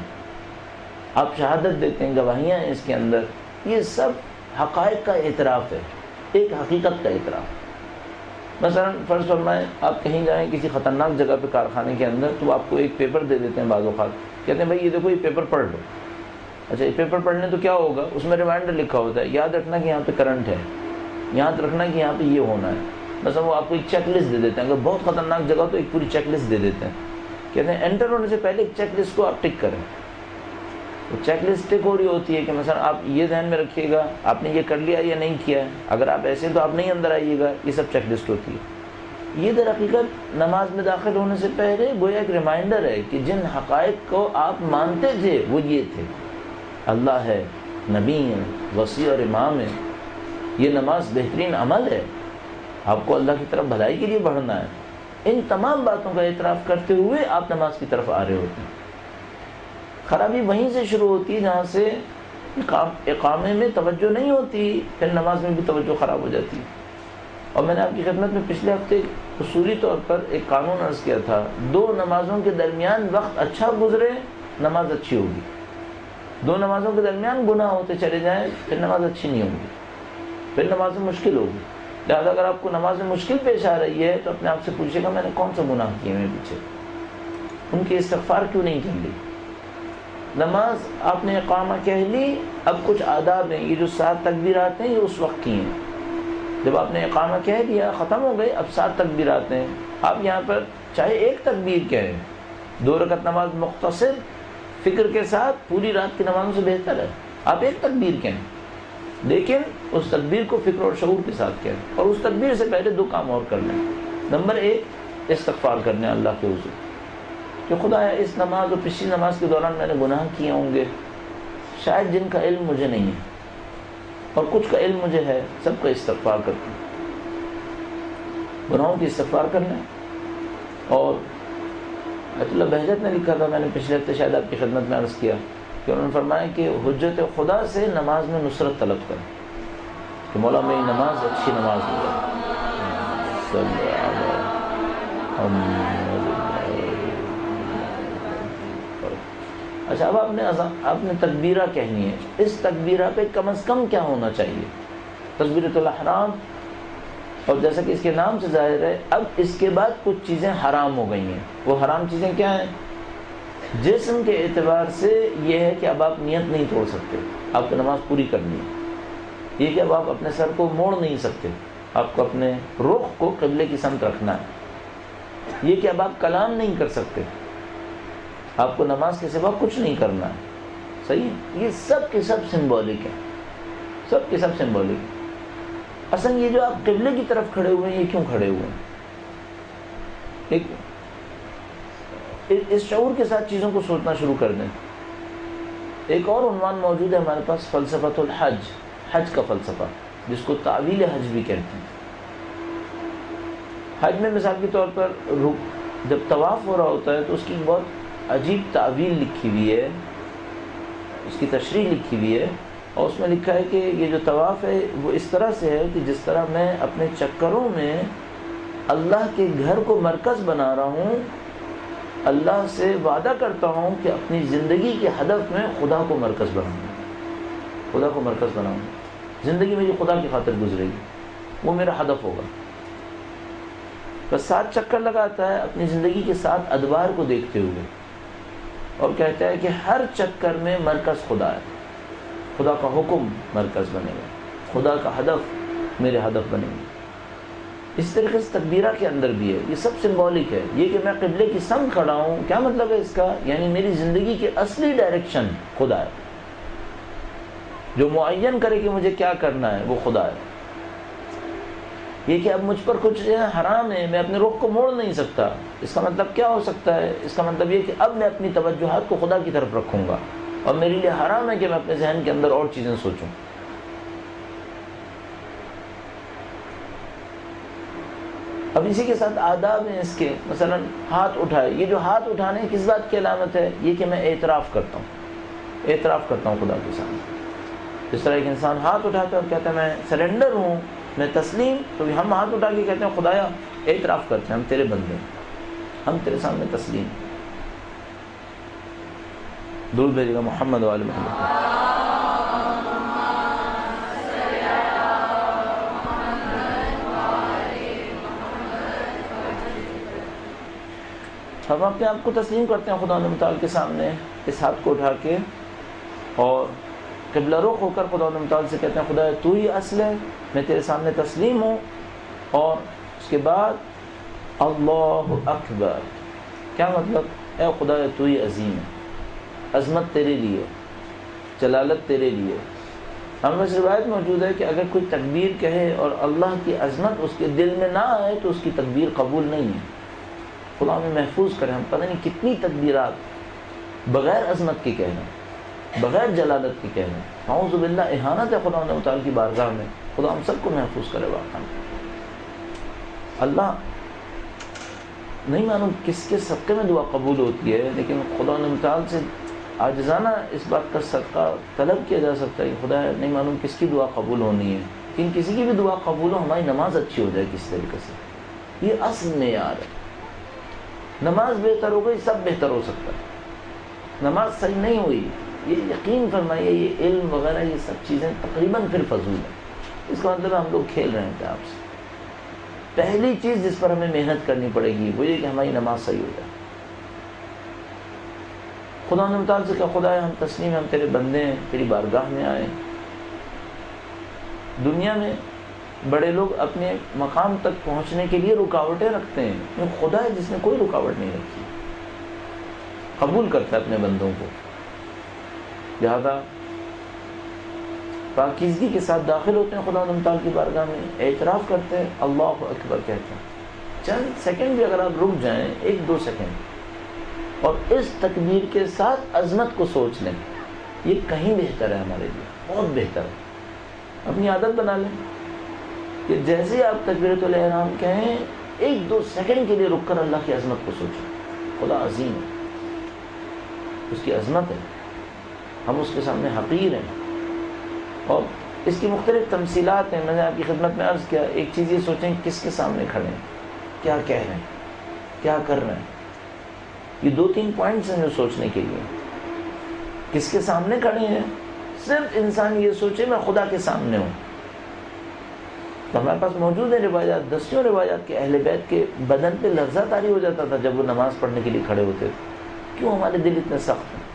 آپ شہادت دیتے ہیں، گواہیاں ہیں اس کے اندر. یہ سب حقائق کا اعتراف ہے. ایک حقیقت کا اعتراف. مثلا فرض فرمائیں آپ کہیں جائیں کسی خطرناک جگہ پہ کارخانے کے اندر، تو آپ کو ایک پیپر دے دیتے ہیں بعض اوقات، کہتے ہیں بھائی یہ دیکھو یہ پیپر پڑھ لو. اچھا یہ پیپر پڑھنے تو کیا ہوگا، اس میں ریمائنڈر لکھا ہوتا ہے، یاد رکھنا کہ یہاں پہ کرنٹ ہے، یاد رکھنا کہ یہاں پہ یہ ہونا ہے. مثلا وہ آپ کو ایک چیک لسٹ دے دیتے ہیں، اگر بہت خطرناک جگہ تو ایک پوری چیک لسٹ دے دیتے ہیں، کہتے ہیں انٹر ہونے سے پہلے ایک چیک لسٹ کو آپ ٹک کریں. وہ چیک لسٹ ٹک ہو رہی ہوتی ہے کہ مثلا آپ یہ ذہن میں رکھیے گا آپ نے یہ کر لیا یا نہیں کیا ہے، اگر آپ ایسے تو آپ نہیں اندر آئیے گا، یہ سب چیک لسٹ ہوتی ہے. یہ در حقیقت نماز میں داخل ہونے سے پہلے گویا ایک ریمائنڈر ہے کہ جن حقائق کو آپ مانتے تھے وہ یہ تھے، اللہ ہے، نبی ہے، وصی اور امام ہے. یہ نماز بہترین عمل ہے، آپ کو اللہ کی طرف بھلائی کے لیے بڑھنا ہے. ان تمام باتوں کا اعتراف کرتے ہوئے آپ نماز کی طرف آ رہے ہوتے ہیں. خرابی وہیں سے شروع ہوتی ہے جہاں سے اقامے میں توجہ نہیں ہوتی، پھر نماز میں بھی توجہ خراب ہو جاتی ہے. اور میں نے آپ کی خدمت میں پچھلے ہفتے اصولی طور پر ایک قانون عرض کیا تھا، دو نمازوں کے درمیان وقت اچھا گزرے نماز اچھی ہوگی، دو نمازوں کے درمیان گناہ ہوتے چلے جائیں پھر نماز اچھی نہیں ہوگی، پھر نماز میں مشکل ہوگی. لہٰذا اگر آپ کو نماز میں مشکل پیش آ رہی ہے تو اپنے آپ سے پوچھے گا میں نے کون سا گناہ کیے ہیں پیچھے، ان کی استغفار کیوں نہیں کر لی. نماز آپ نے اقامہ کہہ لی، اب کچھ آداب ہیں، یہ جو سات تکبیرات ہیں یہ اس وقت کی ہیں. جب آپ نے اقامہ کہہ دیا ختم ہو گئے، اب سات تکبیرات ہیں. آپ یہاں پر چاہے ایک تکبیر کہیں، دو رکعت نماز مختصر فکر کے ساتھ پوری رات کی نمازوں سے بہتر ہے. آپ ایک تکبیر کہیں لیکن اس تکبیر کو فکر اور شعور کے ساتھ کہیں، اور اس تکبیر سے پہلے دو کام اور کر لیں. نمبر ایک استغفار کرنے اللہ کے حضور کہ خدایا اس نماز اور پچھلی نماز کے دوران میں نے گناہ کیے ہوں گے، شاید جن کا علم مجھے نہیں ہے اور کچھ کا علم مجھے ہے، سب کا استغفار کرتے ہیں، گناہوں کی استغفار کرنا. اور آیت اللہ بہجت نے لکھا تھا، میں نے پچھلے ہفتے شاید آپ کی خدمت میں عرض کیا کہ انہوں نے فرمایا کہ حجت خدا سے نماز میں نصرت طلب کریں کہ مولا میری نماز اچھی نماز ہو جائے. اچھا اب آپ نے آپ نے تکبیرہ کہنی ہے، اس تکبیرہ پہ کم از کم کیا ہونا چاہیے؟ تکبیرۃ الاحرام. اور جیسا کہ اس کے نام سے ظاہر ہے اب اس کے بعد کچھ چیزیں حرام ہو گئی ہیں. وہ حرام چیزیں کیا ہیں؟ جسم کے اعتبار سے یہ ہے کہ اب آپ نیت نہیں توڑ سکتے، آپ کو نماز پوری کرنی ہے. یہ کہ اب آپ اپنے سر کو موڑ نہیں سکتے، آپ کو اپنے رخ کو قبلے کی سمت رکھنا ہے. یہ کہ اب آپ کلام نہیں کر سکتے، آپ کو نماز کے سوا کچھ نہیں کرنا ہے. صحیح؟ یہ سب کے سب سمبولک ہے، سب کے سب سمبولک. اصل یہ جو آپ قبلے کی طرف کھڑے ہوئے ہیں یہ کیوں کھڑے ہوئے ہیں؟ ایک اس شعور کے ساتھ چیزوں کو سوچنا شروع کر دیں. ایک اور عنوان موجود ہے ہمارے پاس، فلسفۃ الحج، حج کا فلسفہ، جس کو تعویل حج بھی کہتے ہیں. حج میں مثال کے طور پر جب طواف ہو رہا ہوتا ہے تو اس کی بہت عجیب تعویل لکھی ہوئی ہے، اس کی تشریح لکھی ہوئی ہے، اور اس میں لکھا ہے کہ یہ جو طواف ہے وہ اس طرح سے ہے کہ جس طرح میں اپنے چکروں میں اللہ کے گھر کو مرکز بنا رہا ہوں، اللہ سے وعدہ کرتا ہوں کہ اپنی زندگی کے ہدف میں خدا کو مرکز بناؤں گا، خدا کو مرکز بناؤں گا. زندگی میری خدا کی خاطر گزرے گی، وہ میرا ہدف ہوگا. بس سات چکر لگاتا ہے اپنی زندگی کے ساتھ ادوار کو دیکھتے ہوئے، اور کہتا ہے کہ ہر چکر میں مرکز خدا ہے، خدا کا حکم مرکز بنے گا، خدا کا ہدف میرے ہدف بنے گا. اس طریقے سے تکبیرہ کے اندر بھی ہے، یہ سب سمبولک ہے. یہ کہ میں قبلے کی سمت کھڑا ہوں، کیا مطلب ہے اس کا؟ یعنی میری زندگی کے اصلی ڈائریکشن خدا ہے، جو معین کرے کہ مجھے کیا کرنا ہے وہ خدا ہے. یہ کہ اب مجھ پر کچھ حرام ہے، میں اپنے رخ کو موڑ نہیں سکتا، اس کا مطلب کیا ہو سکتا ہے؟ اس کا مطلب یہ کہ اب میں اپنی توجہات کو خدا کی طرف رکھوں گا، اور میرے لیے حرام ہے کہ میں اپنے ذہن کے اندر اور چیزیں سوچوں. اب اسی کے ساتھ آداب ہیں اس کے، مثلا ہاتھ اٹھائے. یہ جو ہاتھ اٹھانے کس بات کی علامت ہے؟ یہ کہ میں اعتراف کرتا ہوں، اعتراف کرتا ہوں خدا کے سامنے. جس طرح ایک انسان ہاتھ اٹھاتا ہے اور کہتا ہے میں سرنڈر ہوں، میں تسلیم، تو ہم ہاتھ اٹھا کے کہتے ہیں خدایا اعتراف کرتے ہیں ہم تیرے بندے ہیں، ہم تیرے سامنے تسلیم. درود بھیجے گا محمد و آل محمد. ہم اپنے آپ کو تسلیم کرتے ہیں خدا متعال کے سامنے اس ہاتھ کو اٹھا کے، اور قبلہ رخ ہو کر خدا متعال سے کہتے ہیں خدا تو ہی اصل ہے، میں تیرے سامنے تسلیم ہوں. اور اس کے بعد اللہ اکبر. کیا مطلب؟ اے خدا تو ہی عظیم ہے، عظمت تیرے لیے، جلالت تیرے لیے. ہم بس روایت موجود ہے کہ اگر کوئی تکبیر کہے اور اللہ کی عظمت اس کے دل میں نہ آئے تو اس کی تکبیر قبول نہیں ہے. خدا ہمیں محفوظ کرے. ہم پتہ نہیں کتنی تکبیرات بغیر عظمت کے کہہ رہے ہیں، بغیر جلالت کے کہہ رہے ہیں. اعوذ باللہ، اہانت ہے خدا تعالیٰ کی بارگاہ میں. خدا ہم سب کو محفوظ کرے. واقعا اللہ نہیں معلوم کس کے صدقے میں دعا قبول ہوتی ہے، لیکن خدا تعالیٰ سے عاجزانہ اس بات کا صدقہ طلب کیا جا سکتا ہے کہ خدا نہیں معلوم کس کی دعا قبول ہونی ہے، لیکن کسی کی بھی دعا قبول ہو، ہماری نماز اچھی ہو جائے کس طریقے سے. یہ اصل معیار ہے. نماز بہتر ہو گئی، سب بہتر ہو سکتا ہے. نماز صحیح نہیں ہوئی، یہ یقین فرمائیے یہ علم وغیرہ یہ سب چیزیں تقریباً پھر فضول ہیں. اس کا مطلب ہم لوگ کھیل رہے ہیں آپ سے. پہلی چیز جس پر ہمیں محنت کرنی پڑے گی وہ یہ کہ ہماری نماز صحیح ہو جائے. خدا نے متعال سے کہا خدا ہم تسلیم، ہم تیرے بندے ہیں، تیری بارگاہ میں آئے. دنیا میں بڑے لوگ اپنے مقام تک پہنچنے کے لیے رکاوٹیں رکھتے ہیں، لیکن خدا ہے جس نے کوئی رکاوٹ نہیں رکھی، قبول کرتا ہے اپنے بندوں کو. لہذا پاکیزگی کے ساتھ داخل ہوتے ہیں خدا متعال کی بارگاہ میں، اعتراف کرتے ہیں، اللہ اکبر کہتے ہیں. چند سیکنڈ بھی اگر آپ رک جائیں، ایک دو سیکنڈ، اور اس تکبیر کے ساتھ عظمت کو سوچ لیں، یہ کہیں بہتر ہے ہمارے لیے، بہت بہتر ہے. اپنی عادت بنا لیں کہ جیسے آپ تکبیرۃ الاحرام کہیں، ایک دو سیکنڈ کے لیے رک کر اللہ کی عظمت کو سوچیں. خدا عظیم ہے، اس کی عظمت ہے، ہم اس کے سامنے حقیر ہیں. اور اس کی مختلف تمثیلات ہیں. میں نے آپ کی خدمت میں عرض کیا، ایک چیز یہ سوچیں کس کے سامنے کھڑے ہیں، کیا کہہ رہے ہیں، کیا کر رہے ہیں. یہ دو تین پوائنٹس ہیں جو سوچنے کے لیے. کس کے سامنے کھڑے ہیں، صرف انسان یہ سوچے میں خدا کے سامنے ہوں. تو ہمارے پاس موجود ہیں روایات، دسیوں روایات کے اہل بیت کے بدن پہ لرزہ طاری ہو جاتا تھا جب وہ نماز پڑھنے کے لیے کھڑے ہوتے تھے. کیوں ہمارے دل اتنے سخت ہیں؟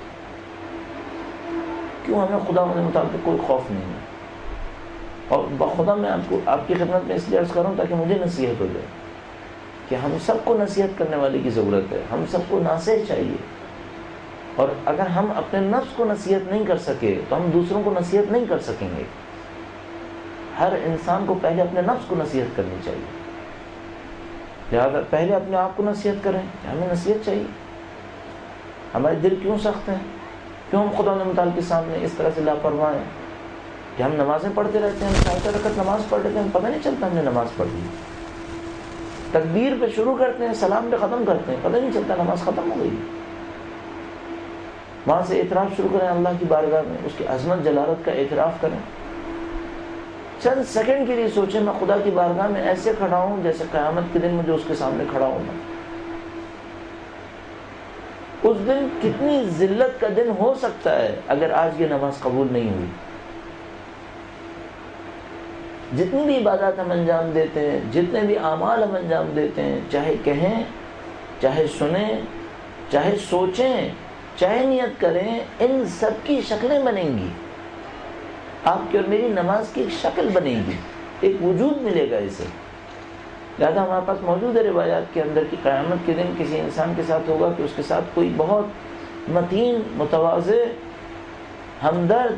کیوں ہمیں خدا کے مطابق کوئی خوف نہیں ہے؟ اور بخدا میں آپ کو آپ کی خدمت میں اس لیے عرض کر رہا ہوں تاکہ مجھے نصیحت ہو جائے کہ ہم سب کو نصیحت کرنے والے کی ضرورت ہے. ہم سب کو ناصح چاہیے. اور اگر ہم اپنے نفس کو نصیحت نہیں کر سکے تو ہم دوسروں کو نصیحت نہیں کر سکیں گے. ہر انسان کو پہلے اپنے نفس کو نصیحت کرنی چاہیے. لہٰذا پہلے اپنے آپ کو نصیحت کریں کہ ہمیں نصیحت چاہیے. ہمارے دل کیوں سخت ہیں؟ کیوں ہم خدا متعال کے سامنے اس طرح سے لاپرواہ ہیں کہ ہم نمازیں پڑھتے رہتے ہیں، ہم چار رکعت نماز پڑھ لیتے ہیں، ہم پتہ نہیں چلتا ہم نے نماز پڑھ لی. تکبیر پہ شروع کرتے ہیں، سلام پہ ختم کرتے ہیں، پتہ نہیں چلتا نماز ختم ہو گئی. وہاں سے اعتراف شروع کریں اللہ کی بارگاہ میں، اس کی عظمت جلالت کا اعتراف کریں. چند سیکنڈ کے لیے سوچیں میں خدا کی بارگاہ میں ایسے کھڑا ہوں جیسے قیامت کے دن مجھے اس کے سامنے کھڑا ہونا. اس دن کتنی ذلت کا دن ہو سکتا ہے اگر آج یہ نماز قبول نہیں ہوئی. جتنی بھی عبادات ہم انجام دیتے ہیں، جتنے بھی اعمال ہم انجام دیتے ہیں، چاہے کہیں، چاہے سنیں، چاہے سوچیں، چاہے نیت کریں، ان سب کی شکلیں بنیں گی. آپ کی اور میری نماز کی ایک شکل بنے گی، ایک وجود ملے گا اسے. لہٰذا ہمارے پاس موجود ہے روایات کے اندر کہ قیامت کے دن کسی انسان کے ساتھ ہوگا کہ اس کے ساتھ کوئی بہت متین، متواضع، ہمدرد،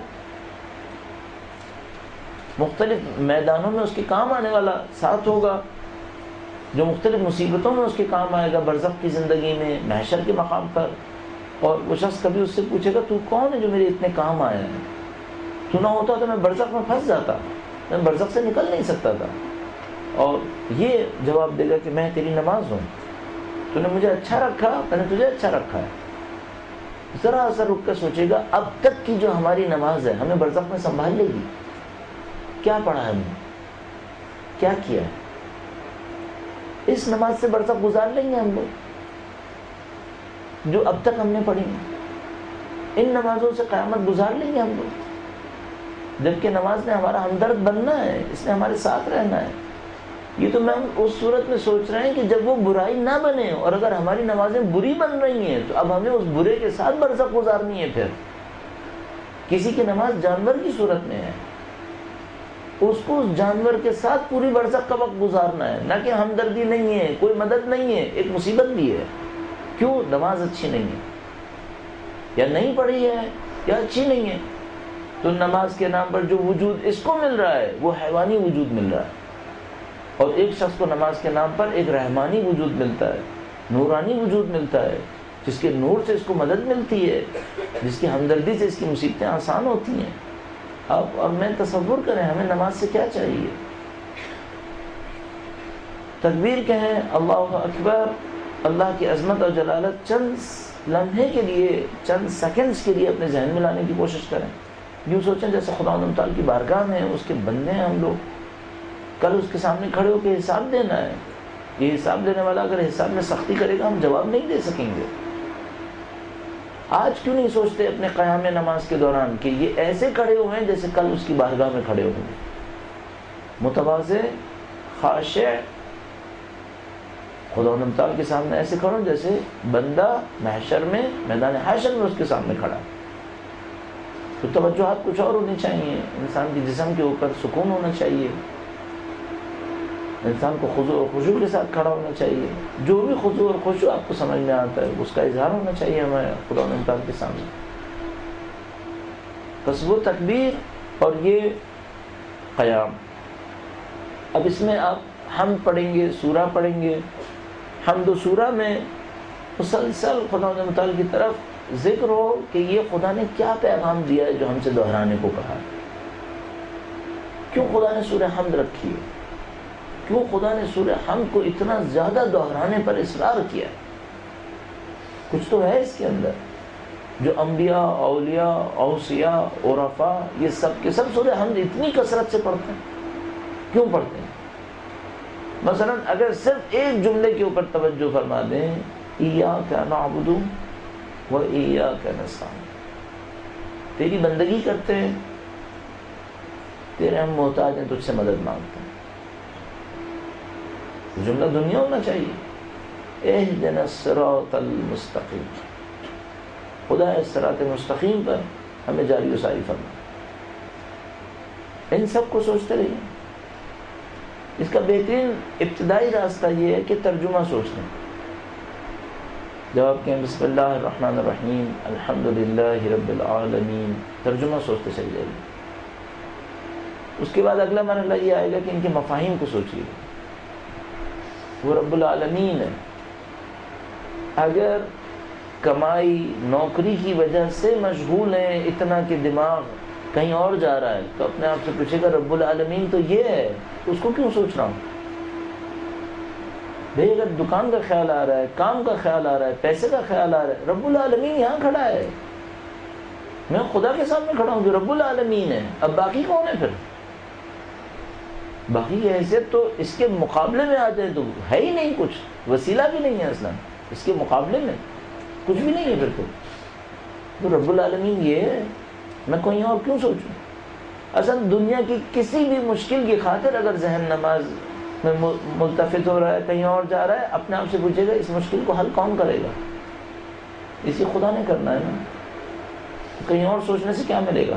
مختلف میدانوں میں اس کے کام آنے والا ساتھ ہوگا، جو مختلف مصیبتوں میں اس کے کام آئے گا، برزخ کی زندگی میں، محشر کے مقام پر. اور وہ شخص کبھی اس سے پوچھے گا تو کون ہے جو میرے اتنے کام آیا ہے؟ تو نہ ہوتا تو میں برزخ میں پھنس جاتا، میں برزخ سے نکل نہیں سکتا تھا. اور یہ جواب دے گا کہ میں تیری نماز ہوں، تو نے مجھے اچھا رکھا، میں نے تجھے اچھا رکھا ہے. ذرا سا رک کر سوچے گا اب تک کی جو ہماری نماز ہے ہمیں برزخ میں سنبھال لے گی؟ کیا پڑھا ہے ہم نے، کیا کیا ہے؟ اس نماز سے برزخ گزار لیں گے ہم لوگ جو اب تک ہم نے پڑھی ہیں. ان نمازوں سے قیامت گزار لیں گے ہم لوگ، جبکہ نماز نے ہمارا ہمدرد بننا ہے، اس نے ہمارے ساتھ رہنا ہے. یہ تو میں اس صورت میں سوچ رہے ہیں کہ جب وہ برائی نہ بنے، اور اگر ہماری نمازیں بری بن رہی ہیں تو اب ہمیں اس برے کے ساتھ برزخ گزارنی ہے. پھر کسی کی نماز جانور کی صورت میں ہے، اس کو اس جانور کے ساتھ پوری برزخ کا وقت گزارنا ہے، نہ کہ ہمدردی نہیں ہے، کوئی مدد نہیں ہے، ایک مصیبت بھی ہے. کیوں؟ نماز اچھی نہیں ہے، یا نہیں پڑھی ہے، یا اچھی نہیں ہے. تو نماز کے نام پر جو وجود اس کو مل رہا ہے وہ حیوانی وجود مل رہا ہے، اور ایک شخص کو نماز کے نام پر ایک رحمانی وجود ملتا ہے، نورانی وجود ملتا ہے، جس کے نور سے اس کو مدد ملتی ہے، جس کی ہمدردی سے اس کی مصیبتیں آسان ہوتی ہیں. اب اب میں تصور کریں ہمیں نماز سے کیا چاہیے. تکبیر کہیں، اللہ اکبر، اللہ کی عظمت اور جلالت چند لمحے کے لیے، چند سیکنڈز کے لیے اپنے ذہن میں لانے کی کوشش کریں. یوں سوچیں جیسے خداوند تعالیٰ کی بارگاہ میں اس کے بندے ہیں ہم لوگ، کل اس کے سامنے کھڑے ہو کے حساب دینا ہے. یہ حساب دینے والا اگر حساب میں سختی کرے گا ہم جواب نہیں دے سکیں گے. آج کیوں نہیں سوچتے اپنے قیام نماز کے دوران کہ یہ ایسے کھڑے ہوئے ہیں جیسے کل اس کی بارگاہ میں کھڑے ہوئے، متواضع، خاشع، خداوند تعالیٰ کے سامنے ایسے کھڑے ہوں جیسے بندہ محشر میں، میدان حشر میں اس کے سامنے کھڑا. تو توجہات کچھ اور ہونی چاہیے. انسان کے جسم کے اوپر سکون ہونا چاہیے، انسان کو خضوع اور خشوع کے ساتھ کھڑا ہونا چاہیے. جو بھی خضوع اور خشوع آپ کو سمجھ میں آتا ہے اس کا اظہار ہونا چاہیے ہمارے خداوند تعالیٰ کے سامنے. بس وہ تکبیر اور یہ قیام. اب اس میں آپ حمد پڑھیں گے، سورہ پڑھیں گے. حمد و سورہ میں مسلسل خداوند تعالیٰ کی طرف ذکر ہو کہ یہ خدا نے کیا پیغام دیا ہے جو ہم سے دہرانے کو کہا ہے. کیوں خدا نے سورہ حمد رکھی ہے؟ کیوں خدا نے سورہ حمد کو اتنا زیادہ دہرانے پر اصرار کیا؟ کچھ تو ہے اس کے اندر. جو انبیاء، اولیاء، اوصیاء، عرفاء، یہ سب کے سب سورہ حمد اتنی کثرت سے پڑھتے ہیں. کیوں پڑھتے ہیں؟ مثلا اگر صرف ایک جملے کے اوپر توجہ فرما دیں، ایاک نعبد و ایاک نستعین، تیری بندگی کرتے ہیں، تیرے ہم محتاج ہیں، تجھ سے مدد مانگتے ہیں. جملہ دنیا ہونا چاہیے. اہدنا الصراط المستقیم، خدا اس صراط مستقیم پر ہمیں جاری و ساری فرما. ان سب کو سوچتے رہیے. اس کا بہترین ابتدائی راستہ یہ ہے کہ ترجمہ سوچ لیں. جب آپ کہیں بسم اللہ الرحمن الرحیم الحمدللہ رب العالمین، ترجمہ سوچتے چل جائیے. اس کے بعد اگلا مرحلہ یہ آئے گا کہ ان کے مفاہیم کو سوچیے. وہ رب العالمین ہے. اگر کمائی، نوکری کی وجہ سے مشغول ہیں اتنا کہ دماغ کہیں اور جا رہا ہے، تو اپنے آپ سے پوچھے گا رب العالمین تو یہ ہے، تو اس کو کیوں سوچ رہا ہوں؟ بھئی اگر دکان کا خیال آ رہا ہے، کام کا خیال آ رہا ہے، پیسے کا خیال آ رہا ہے، رب العالمین یہاں کھڑا ہے، میں خدا کے سامنے کھڑا ہوں جو رب العالمین ہے. اب باقی کون ہے؟ پھر باقی کی حیثیت تو اس کے مقابلے میں آ جائے تو ہے ہی نہیں، کچھ وسیلہ بھی نہیں ہے اصلا، اس کے مقابلے میں کچھ بھی نہیں ہے. پھر تو تو رب العالمین یہ ہے، میں کوئی اور کیوں سوچوں؟ اصل دنیا کی کسی بھی مشکل کی خاطر اگر ذہن نماز میں ملتفت ہو رہا ہے، کہیں اور جا رہا ہے، اپنے آپ سے پوچھے گا اس مشکل کو حل کون کرے گا؟ اسی خدا نے کرنا ہے نا. کہیں اور سوچنے سے کیا ملے گا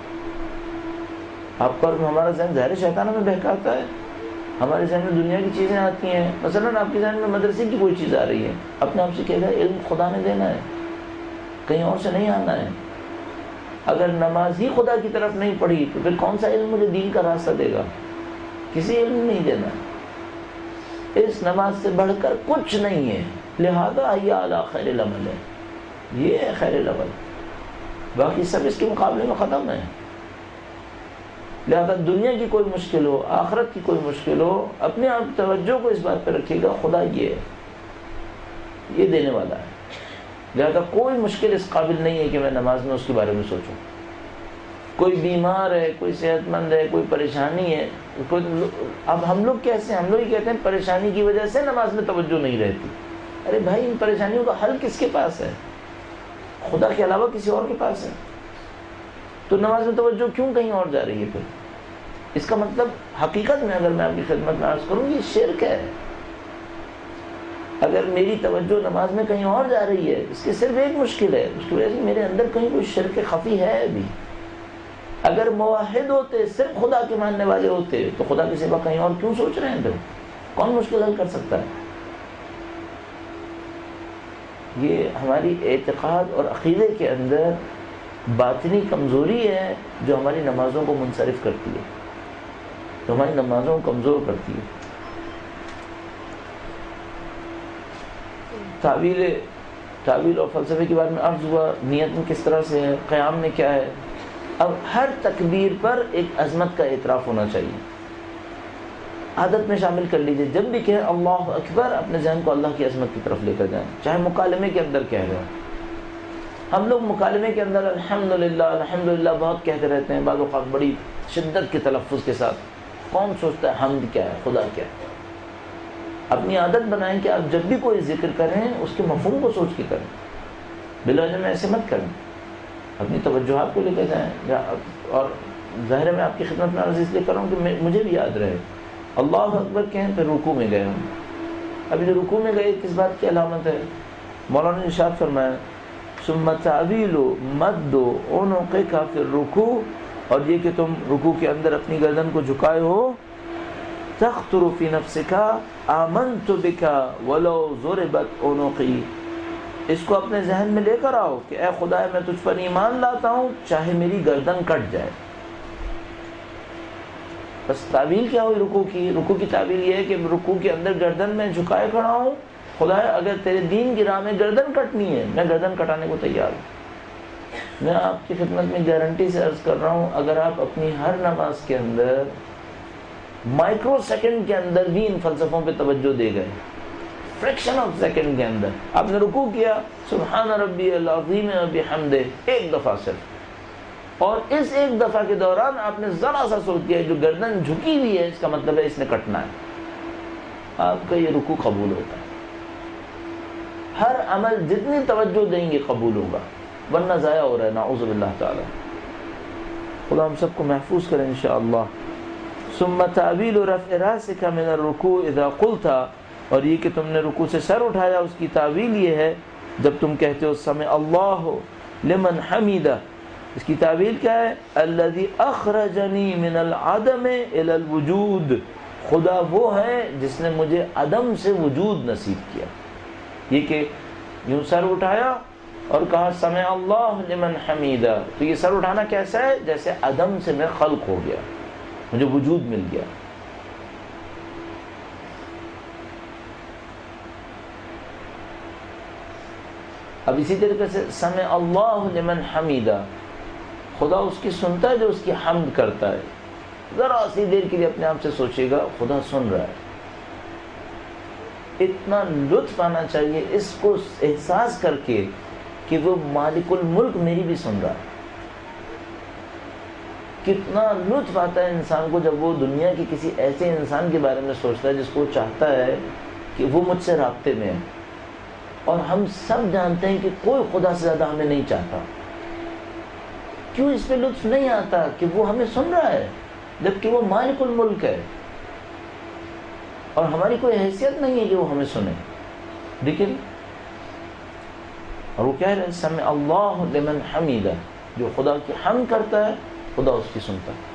آپ کو؟ ہمارا ذہن ظاہر شیطانوں میں بہکاتا ہے. ہمارے ذہن میں دنیا کی چیزیں آتی ہیں. مثلا آپ کے ذہن میں مدرسے کی کوئی چیز آ رہی ہے، اپنے آپ سے کہے گا علم خدا نے دینا ہے، کہیں اور سے نہیں آنا ہے. اگر نماز ہی خدا کی طرف نہیں پڑھی تو پھر کون سا علم مجھے دین کا راستہ دے گا؟ کسی علم نہیں دینا. اس نماز سے بڑھ کر کچھ نہیں ہے. لہذا حی علی خیر العمل ہے، یہ ہے خیر العمل، باقی سب اس کے مقابلے میں ختم ہے. لہذا دنیا کی کوئی مشکل ہو، آخرت کی کوئی مشکل ہو، اپنے آپ توجہ کو اس بات پہ رکھیے گا خدا یہ ہے، یہ دینے والا ہے. لہذا کوئی مشکل اس قابل نہیں ہے کہ میں نماز میں اس کے بارے میں سوچوں. کوئی بیمار ہے، کوئی صحت مند ہے، کوئی پریشانی ہے، کوئی اب ہم لوگ کیسے ہم لوگ ہی کہتے ہیں پریشانی کی وجہ سے نماز میں توجہ نہیں رہتی. ارے بھائی ان پریشانیوں کا حل کس کے پاس ہے؟ خدا کے علاوہ کسی اور کے پاس ہے. تو نماز میں توجہ کیوں کہیں اور جا رہی ہے؟ پھر اس کا مطلب حقیقت میں اگر میں آپ کی خدمت میں عرض کروں یہ شرک ہے. اگر میری توجہ نماز میں کہیں اور جا رہی ہے اس کی صرف ایک مشکل ہے، اس کی وجہ سے میرے اندر کہیں کوئی شرک خفی ہے ابھی. اگر موحد ہوتے، صرف خدا کے ماننے والے ہوتے تو خدا کے سوا کہیں اور کیوں سوچ رہے ہیں؟ پھر کون مشکل حل کر سکتا ہے؟ یہ ہماری اعتقاد اور عقیدے کے اندر باطنی کمزوری ہے جو ہماری نمازوں کو منصرف کرتی ہے، جو ہماری نمازوں کو کمزور کرتی ہے. تعویل تعویل اور فلسفے کے بارے میں عرض ہوا، نیت میں کس طرح سے ہے، قیام میں کیا ہے. اب ہر تکبیر پر ایک عظمت کا اعتراف ہونا چاہیے. عادت میں شامل کر لیجئے، جب بھی کہیں اللہ اکبر اپنے ذہن کو اللہ کی عظمت کی طرف لے کر جائیں، چاہے مکالمے کے اندر کہہ رہے ہیں. ہم لوگ مکالمے کے اندر الحمدللہ الحمدللہ بہت کہتے رہتے ہیں، بعض اوقات بڑی شدت کے تلفظ کے ساتھ. کون سوچتا ہے حمد کیا ہے، خدا کیا ہے؟ اپنی عادت بنائیں کہ آپ جب بھی کوئی ذکر کریں اس کے مفہوم کو سوچ کے کریں، بلا وجہ میں ایسے مت کریں. اپنی توجہات کو لے کے جائیں. اور ظاہر ہے میں آپ کی خدمت میں عرض اس لیے کر رہا ہوں کہ مجھے بھی یاد رہے. اللہ اکبر کہیں پھر رکوع میں گئے ہوں. ابھی جو رکوع میں گئے کس بات کی علامت ہے؟ مولانا نے ارشاد فرمایا ثم تعویل مد عنقک فی الرکوع، اور یہ کہ تم رکوع کے اندر اپنی گردن کو جھکائے ہو. تخطر فی نفسک آمنت بک ولو ضربت عنقی، اس کو اپنے ذہن میں لے کر آؤ کہ اے خدا میں تجھ پر ایمان لاتا ہوں چاہے میری گردن کٹ جائے. بس تعویل کیا ہوئی رکوع کی؟ رکوع کی تعویل یہ ہے کہ رکوع کے اندر گردن میں جھکائے کھڑا ہوں، خدا اگر تیرے دین کی راہ میں گردن کٹنی ہے میں گردن کٹانے کو تیار ہوں. میں آپ کی خدمت میں گارنٹی سے عرض کر رہا ہوں اگر آپ اپنی ہر نماز کے اندر مائکرو سیکنڈ کے اندر بھی ان فلسفوں پہ توجہ دے گئے، فریکشن آف سیکنڈ کے اندر آپ نے رکوع کیا سبحان ربی العظیم وبحمدہ ایک دفعہ صرف، اور اس ایک دفعہ کے دوران آپ نے ذرا سا سوچ کیا جو گردن جھکی ہوئی ہے اس کا مطلب ہے اس نے کٹنا ہے، آپ کا یہ رکوع قبول ہوتا ہے. ہر عمل جتنی توجہ دیں گے قبول ہوگا، ورنہ ضائع ہو رہا ہے نعوذ باللہ تعالی. خدا ہم سب کو محفوظ کرے انشاءاللہ. ثم تعویل رفع راسک من الرکوع اذا قلت، اور یہ کہ تم نے رکوع سے سر اٹھایا اس کی تعویل یہ ہے جب تم کہتے ہو سمع اللہ لمن حمیدہ. اس کی تعویل کیا ہے؟ الذی اخرجنی من العدم الی الوجود، خدا وہ ہے جس نے مجھے عدم سے وجود نصیب کیا. یہ کہ یوں سر اٹھایا اور کہا سمع اللہ لمن حمیدہ، تو یہ سر اٹھانا کیسا ہے؟ جیسے عدم سے میں خلق ہو گیا، مجھے وجود مل گیا. اب اسی طریقے سے سمع اللہ لمن حمیدہ، خدا اس کی سنتا ہے جو اس کی حمد کرتا ہے. ذرا سی دیر کے لیے اپنے آپ سے سوچیے گا خدا سن رہا ہے. اتنا لطف آنا چاہیے اس کو احساس کر کے کہ وہ مالک الملک میری بھی سن رہا ہے. کتنا لطف آتا ہے انسان کو جب وہ دنیا کے کسی ایسے انسان کے بارے میں سوچتا ہے جس کو چاہتا ہے کہ وہ مجھ سے رابطے میں ہے. اور ہم سب جانتے ہیں کہ کوئی خدا سے زیادہ ہمیں نہیں چاہتا. کیوں اس پہ لطف نہیں آتا کہ وہ ہمیں سن رہا ہے جبکہ وہ مالک الملک ہے اور ہماری کوئی حیثیت نہیں ہے کہ وہ ہمیں سنے. لیکن اور وہ کہہ رہے ہیں سمع اللہ لمن حمیدہ، جو خدا کی حمد کرتا ہے خدا اس کی سنتا ہے.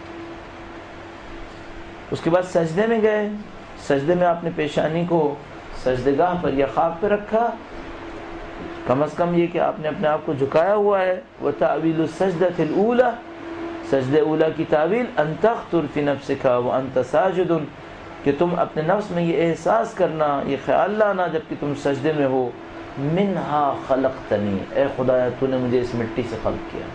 اس کے بعد سجدے میں گئے. سجدے میں آپ نے پیشانی کو سجدگاہ پر یا خاک پہ رکھا، کم از کم یہ کہ آپ نے اپنے آپ کو جھکایا ہوا ہے. وتعویل السجدۃ الاولى، سجدہ اولیٰ کی تعویل ان تخطر فی نفسک وانت ساجد، کہ تم اپنے نفس میں یہ احساس کرنا، یہ خیال لانا جب کہ تم سجدے میں ہو منہا خلقتنی، اے خدایا تو نے مجھے اس مٹی سے خلق کیا،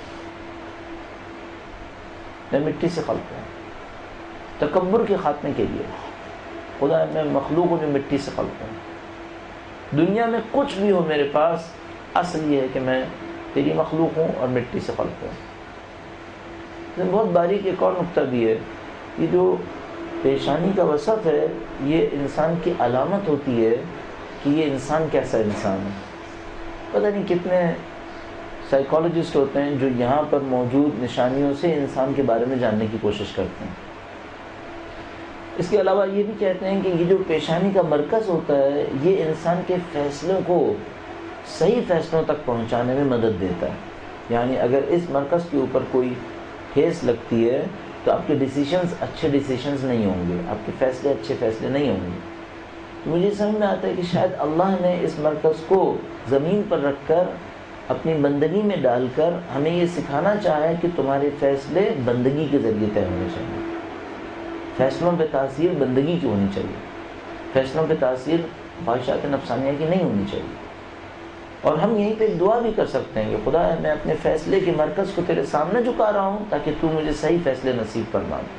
میں مٹی سے خلق ہوں. تکبر کے خاتمے کے لیے خدا میں مخلوق ہوں جو مٹی سے خلق ہوں. دنیا میں کچھ بھی ہو میرے پاس، اصل یہ ہے کہ میں تیری مخلوق ہوں اور مٹی سے خلق ہوں. بہت باریک ایک اور نقطہ بھی ہے، یہ جو پیشانی کا وصف ہے یہ انسان کی علامت ہوتی ہے کہ یہ انسان کیسا انسان ہے. پتہ نہیں کتنے سائیکالوجسٹ ہوتے ہیں جو یہاں پر موجود نشانیوں سے انسان کے بارے میں جاننے کی کوشش کرتے ہیں۔ اس کے علاوہ یہ بھی کہتے ہیں کہ یہ جو پیشانی کا مرکز ہوتا ہے یہ انسان کے فیصلوں کو صحیح فیصلوں تک پہنچانے میں مدد دیتا ہے، یعنی اگر اس مرکز کے اوپر کوئی ٹھیس لگتی ہے تو آپ کے ڈیسیشنز اچھے ڈیسیشنز نہیں ہوں گے، آپ کے فیصلے اچھے فیصلے نہیں ہوں گے۔ تو مجھے سمجھ میں آتا ہے کہ شاید اللہ نے اس مرکز کو زمین پر رکھ کر اپنی بندگی میں ڈال کر ہمیں یہ سکھانا چاہا ہے کہ تمہارے فیصلے بندگی کے ذریعے طے ہونے چاہیے، فیصلوں پہ تاثیر بندگی کی ہونی چاہیے، فیصلوں پہ تاثیر خواہشات نفسانیہ کی نہیں ہونی چاہیے۔ اور ہم یہیں پہ ایک دعا بھی کر سکتے ہیں کہ خدا میں اپنے فیصلے کے مرکز کو تیرے سامنے جھکا رہا ہوں تاکہ تو مجھے صحیح فیصلے نصیب فرما دے۔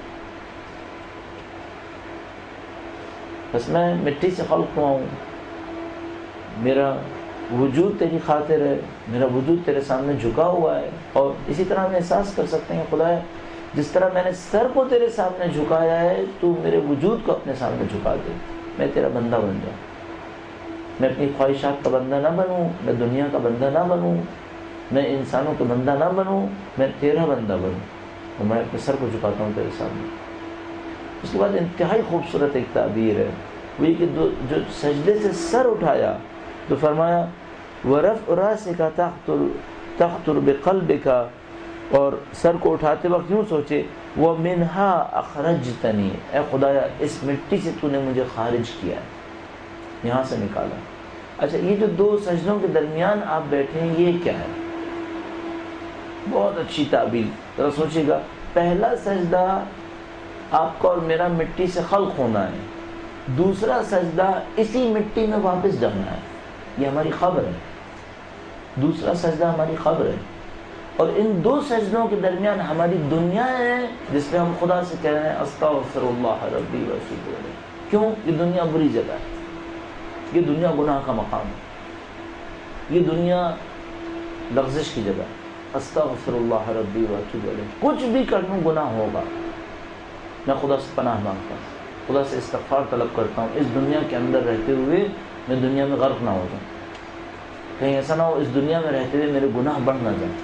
بس میں مٹی سے خلق ہوا ہوں، میرا وجود تیری خاطر ہے، میرا وجود تیرے سامنے جھکا ہوا ہے، اور اسی طرح ہم احساس کر سکتے ہیں خدا جس طرح میں نے سر کو تیرے سامنے جھکایا ہے تو میرے وجود کو اپنے سامنے جھکا دے، میں تیرا بندہ بن جاؤں، میں اپنی خواہشات کا بندہ نہ بنوں، میں دنیا کا بندہ نہ بنوں، میں انسانوں کا بندہ نہ بنوں، میں تیرا بندہ بنوں، اور میں اپنے سر کو جھکاتا ہوں تیرے سامنے۔ اس کے بعد انتہائی خوبصورت ایک تعبیر ہے، وہ یہ کہ جو سجدے سے سر اٹھایا تو فرمایا وَرَفْعُ رَأْسِكَ تَخْطُرُ تَخْطُرُ بِقَلْبِكَ، اور سر کو اٹھاتے وقت یوں سوچے وَمِنْهَا أَخْرَجْتَنِي، اے خدایا اس مٹی سے تو نے مجھے خارج کیا ہے، یہاں سے نکالا۔ اچھا یہ جو دو سجدوں کے درمیان آپ بیٹھے ہیں یہ کیا ہے؟ بہت اچھی تعبیر، ذرا سوچیے گا۔ پہلا سجدہ آپ کا اور میرا مٹی سے خلق ہونا ہے، دوسرا سجدہ اسی مٹی میں واپس جانا ہے، یہ ہماری خبر ہے، دوسرا سجدہ ہماری خبر ہے۔ اور ان دو سجدوں کے درمیان ہماری دنیا ہے جس میں ہم خدا سے کہہ رہے ہیں استغفر اللہ ربی واتوب الیہ۔ کیوں؟ یہ دنیا بری جگہ ہے، یہ دنیا گناہ کا مقام ہے، یہ دنیا لغزش کی جگہ ہے۔ استغفر اللہ ربی واتوب الیہ، کچھ بھی کر لوں گناہ ہوگا، میں خدا سے پناہ مانگتا ہوں، خدا سے استغفار طلب کرتا ہوں اس دنیا کے اندر رہتے ہوئے میں دنیا میں غرق نہ ہو جاؤں، کہیں ایسا نہ ہو اس دنیا میں رہتے ہوئے میرے گناہ بڑھ نہ جائیں۔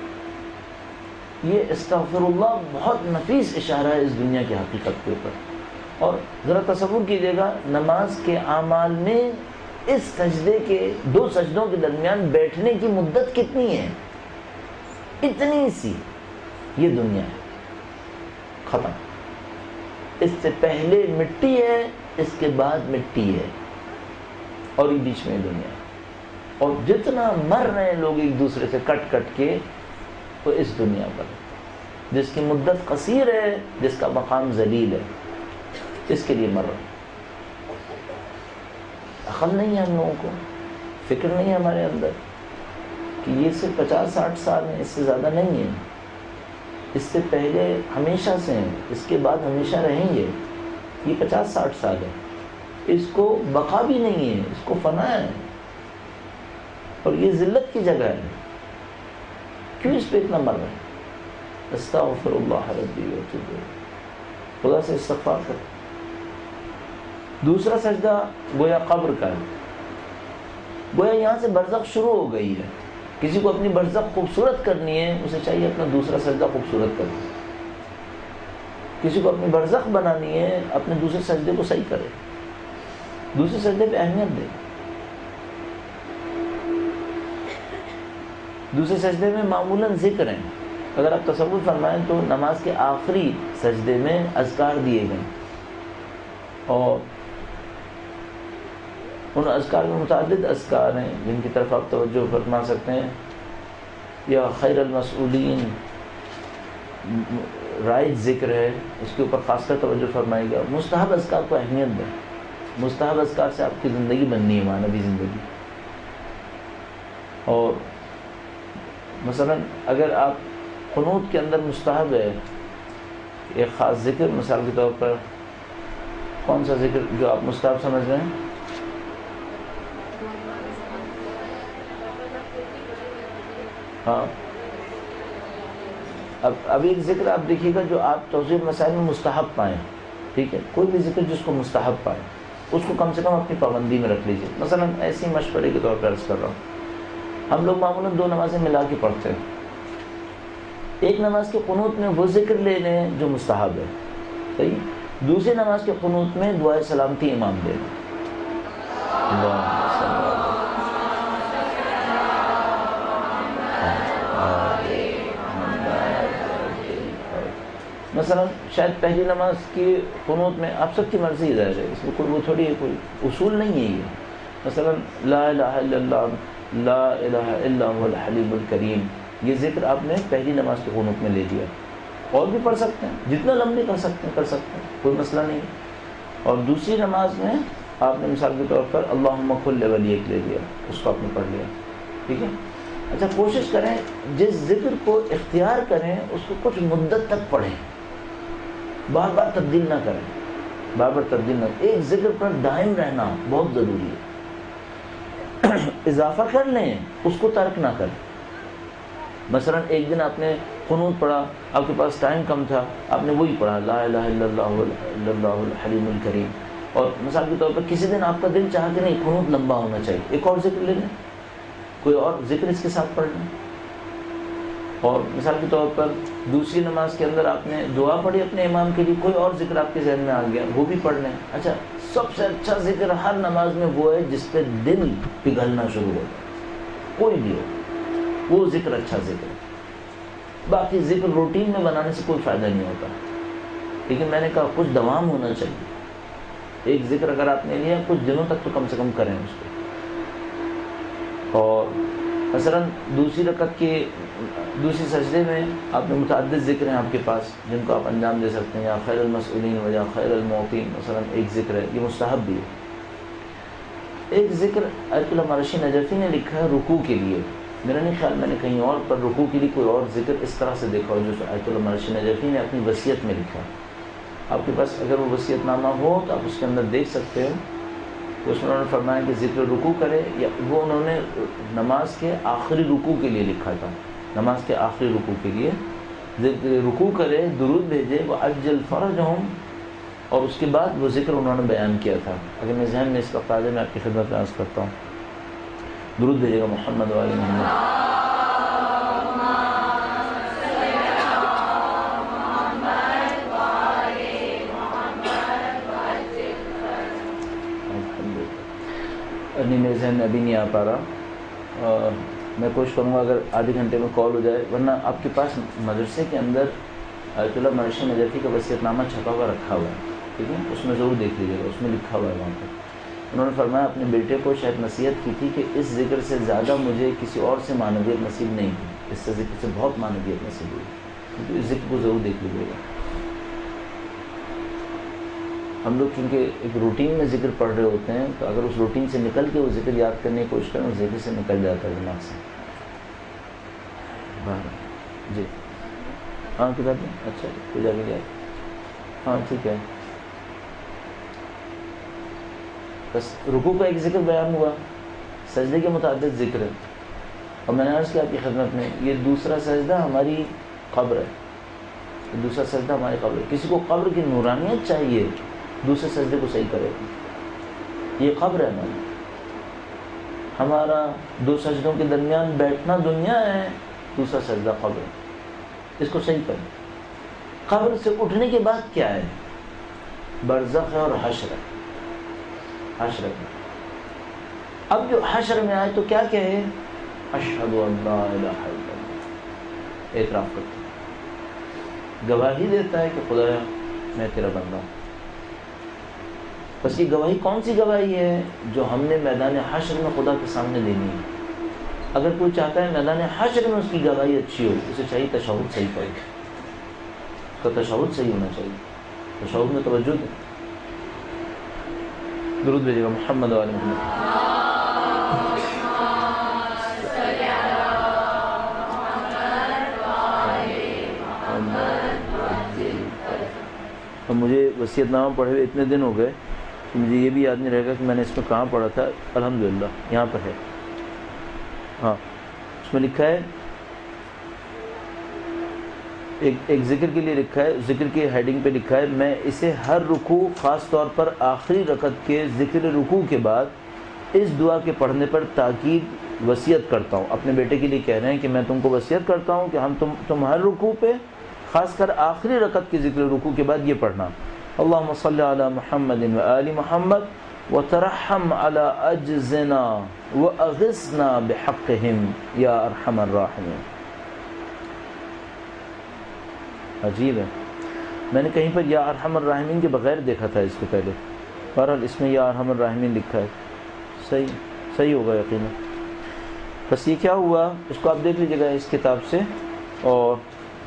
یہ استغفر اللہ بہت نفیس اشارہ ہے اس دنیا کی حقیقت کے اوپر۔ اور ذرا تصور کیجئے گا نماز کے اعمال میں اس سجدے کے دو سجدوں کے درمیان بیٹھنے کی مدت کتنی ہے؟ اتنی سی، یہ دنیا ہے، ختم۔ اس سے پہلے مٹی ہے، اس کے بعد مٹی ہے، اور یہ بیچ میں دنیا ہے۔ اور جتنا مر رہے ہیں لوگ ایک دوسرے سے کٹ کٹ کے وہ اس دنیا پر، جس کی مدت قصیر ہے، جس کا مقام ذلیل ہے، اس کے لیے مر رہے ہیں۔ عقل نہیں ہے ہم لوگوں کو، فکر نہیں ہے ہمارے اندر کہ یہ صرف پچاس ساٹھ سال ہیں، اس سے زیادہ نہیں ہے، اس سے پہلے ہمیشہ سے ہیں، اس کے بعد ہمیشہ رہیں گے۔ یہ پچاس ساٹھ سال ہے، اس کو بقا بھی نہیں ہے، اس کو فنا ہے، اور یہ ذلت کی جگہ ہے۔ کیوں اس پہ اتنا مر رہے ہیں؟ استغفر اللہ ربی واتوب الیہ، خدا سے استغفار کر۔ دوسرا سجدہ گویا قبر کا ہے، گویا یہاں سے برزخ شروع ہو گئی ہے۔ کسی کو اپنی برزخ خوبصورت کرنی ہے، اسے چاہیے اپنا دوسرا سجدہ خوبصورت کرے۔ کسی کو اپنی برزخ بنانی ہے، اپنے دوسرے سجدے کو صحیح کرے، دوسرے سجدے پہ اہمیت دے۔ دوسرے سجدے میں معمولاً ذکر ہیں، اگر آپ تصور فرمائیں تو نماز کے آخری سجدے میں اذکار دیے گئے، اور ان اذکار میں متعدد اذکار ہیں جن کی طرف آپ توجہ فرما سکتے ہیں۔ یا خیر المسئولین رائج ذکر ہے، اس کے اوپر خاص کر توجہ فرمائے گا۔ مستحب اذکار کو اہمیت دیں، مستحب اذکار سے آپ کی زندگی بننی ہے، معنوی زندگی۔ اور مثلا اگر آپ قنوت کے اندر مستحب ہے ایک خاص ذکر، مثال کے طور پر کون سا ذکر جو آپ مستحب سمجھ رہے ہیں؟ ہاں، اب اب ایک ذکر آپ دیکھیے گا جو آپ توضیح مسائل میں مستحب پائیں، ٹھیک ہے، کوئی بھی ذکر جس کو مستحب پائیں اس کو کم سے کم اپنی پابندی میں رکھ لیجیے۔ مثلا ایسی مشورے کے طور پر عرض کر رہا ہوں ہم لوگ معمولاً دو نمازیں ملا کے پڑھتے ہیں. ایک نماز کے قنوت میں وہ ذکر لے لیں جو مستحب ہے، صحیح. دوسری نماز کے قنوت میں دعائے سلامتی امام دے لیں. مثلا شاید پہلی نماز کی قنوت میں آپ سب کی مرضی ظاہر ہے، اس میں کوئی وہ تھوڑی ہے، کوئی اصول نہیں ہے یہ. مثلا لا الہ الا اللہ، لا الہ الا هو الحلیم الکریم، یہ ذکر آپ نے پہلی نماز کی قنوت میں لے لیا. اور بھی پڑھ سکتے ہیں، جتنا لمبی کر سکتے ہیں کر سکتے ہیں، کوئی مسئلہ نہیں ہے. اور دوسری نماز میں آپ نے مثال کے طور پر اللہم کل ولیک لے لیا، اس کو آپ نے پڑھ لیا. ٹھیک ہے. اچھا کوشش کریں جس ذکر کو اختیار کریں اس کو کچھ مدت تک پڑھیں، بار بار تبدیل نہ کریں، بار بار تبدیل نہ. ایک ذکر پر دائم رہنا بہت ضروری ہے. اضافہ کر لیں، اس کو ترک نہ کریں. مثلا ایک دن آپ نے قنوت پڑھا، آپ کے پاس ٹائم کم تھا، آپ نے وہی پڑھا لا الہ الا اللہ الا اللہ الحلیم الکریم. اور مثال کے طور پر کسی دن آپ کا دل چاہا کہ نہیں قنوت لمبا ہونا چاہیے، ایک اور ذکر لے لیں، کوئی اور ذکر اس کے ساتھ پڑھ لیں. اور مثال کے طور پر دوسری نماز کے اندر آپ نے دعا پڑھی اپنے امام کے لیے، کوئی اور ذکر آپ کے ذہن میں آ گیا وہ بھی پڑھ لیں. اچھا سب سے اچھا ذکر ہر نماز میں وہ ہے جس پہ دل پگھلنا شروع ہو جائے، کوئی بھی ہو وہ ذکر اچھا ذکر ہے. باقی ذکر روٹین میں بنانے سے کوئی فائدہ نہیں ہوتا. لیکن میں نے کہا کچھ دوام ہونا چاہیے. ایک ذکر اگر آپ نے لیا کچھ دنوں تک تو کم سے کم کریں اس کو. اور مثلا دوسری رکعت کے دوسری سجدے میں آپ نے متعدد ذکر ہیں آپ کے پاس جن کو آپ انجام دے سکتے ہیں، یا خیر المسئولین و یا خیر المعطین مثلا ایک ذکر ہے، یہ مستحب بھی ہے. ایک ذکر آیت اللہ مرشی نجفی نے لکھا ہے رکوع کے لیے. میرا نہیں خیال میں نے کہیں اور پر رکوع کے لیے کوئی اور ذکر اس طرح سے دیکھا ہو جو آیت اللہ مرشی نجفی نے اپنی وصیت میں لکھا. آپ کے پاس اگر وہ وصیت نامہ ہو تو آپ اس کے اندر دیکھ سکتے ہو. تو اس میں انہوں نے فرمایا کہ ذکر رکوع کرے، یا وہ انہوں نے نماز کے آخری رکوع کے لیے لکھا تھا، نماز کے آخری رکوع کے لیے ذکر رکوع کرے، درود بھیجے وَعَجِّلْ فَرَجَهُمْ، اور اس کے بعد وہ ذکر انہوں نے بیان کیا تھا. اگر میں ذہن میں اس کا قاعدہ میں آپ کی خدمت میں عرض کرتا ہوں. درود بھیجے گا محمد و آل محمد. نہیں میرے ذہن میں ابھی نہیں آ پا رہا. میں کوشش کروں گا اگر آدھے گھنٹے میں کال ہو جائے، ورنہ آپ کے پاس مدرسے کے اندر آیت اللہ مرشی نجفی کا وصیت نامہ چھپا ہوا رکھا ہوا ہے. ٹھیک ہے، اس میں ضرور دیکھ لیجیے گا، اس میں لکھا ہوا ہے وہاں پر. انہوں نے فرمایا اپنے بیٹے کو شاید نصیحت کی تھی کہ اس ذکر سے زیادہ مجھے کسی اور سے معنویت نصیب نہیں ہوئی، اس سے ذکر سے بہت معنویت نصیب ہوئی. تو اس ذکر کو ضرور دیکھ لیجیے گا. ہم لوگ چونکہ ایک روٹین میں ذکر پڑھ رہے ہوتے ہیں تو اگر اس روٹین سے نکل کے وہ ذکر یاد کرنے کی کوشش کریں اس ذکر سے نکل جاتا ہے دماغ سے. جی ہاں کتاب میں اچھا کوئی جا کے لیا. ہاں ٹھیک ہے. بس رکوع کا ایک ذکر بیان ہوا، سجدے کے متعدد ذکر ہے. اور میں نے عرض کیا آپ کی خدمت میں یہ دوسرا سجدہ ہماری قبر ہے، دوسرا سجدہ ہماری قبر ہے. کسی کو قبر کی نورانیت چاہیے دوسرے سجدے کو صحیح کرے. یہ قبر ہے ہماری، ہمارا دو سجدوں کے درمیان بیٹھنا دنیا ہے، دوسرا سجدہ قبر ہے. اس کو صحیح کریں. قبر سے اٹھنے کے بعد کیا ہے؟ برزخ ہے اور حشر ہے. حشر ہے. اب جو حشر میں آئے تو کیا کہے؟ اشہد ان لا الہ الا اللہ، اعتراف کرتا ہے، گواہی دیتا ہے کہ خدایا میں تیرا بندہ ہوں. بس یہ گواہی کون سی گواہی ہے؟ جو ہم نے میدان حشر میں خدا کے سامنے دینی ہے. اگر کوئی چاہتا ہے میدان حشر میں اس کی گواہی اچھی ہو، اسے چاہیے تشہد صحیح پڑھے. اس کا تشہد صحیح ہونا چاہیے، تشہد میں توجہ دیں. درود بھیجے گا محمد و آل محمد. اب مجھے وصیت نامہ پڑھے ہوئے اتنے دن ہو گئے کہ مجھے یہ بھی یاد نہیں رہے گا کہ میں نے اس میں کہاں پڑھا تھا. الحمدللہ یہاں پر ہے. ہاں اس میں لکھا ہے ایک ایک ذکر کے لیے لکھا ہے، ذکر کی ہیڈنگ پہ لکھا ہے میں اسے ہر رکوع خاص طور پر آخری رکعت کے ذکر رکوع کے بعد اس دعا کے پڑھنے پر تاکید وصیت کرتا ہوں. اپنے بیٹے کے لیے کہہ رہے ہیں کہ میں تم کو وصیت کرتا ہوں کہ ہم تم تم ہر رکوع پہ خاص کر آخری رکعت کی ذکر رکوع کے بعد یہ پڑھنا اللہم صلی علی محمد و آل محمد وترحم علی اجزنا واغثنا بحقہم یا ارحم الراحمین. عجیب ہے، میں نے کہیں پر یا ارحم الراحمین کے بغیر دیکھا تھا اس کو پہلے. بہرحال اس میں یا ارحم الراحمین لکھا ہے. صحیح صحیح ہوگا یقینا. بس یہ کیا ہوا اس کو آپ دیکھ لیجیے گا اس کتاب سے اور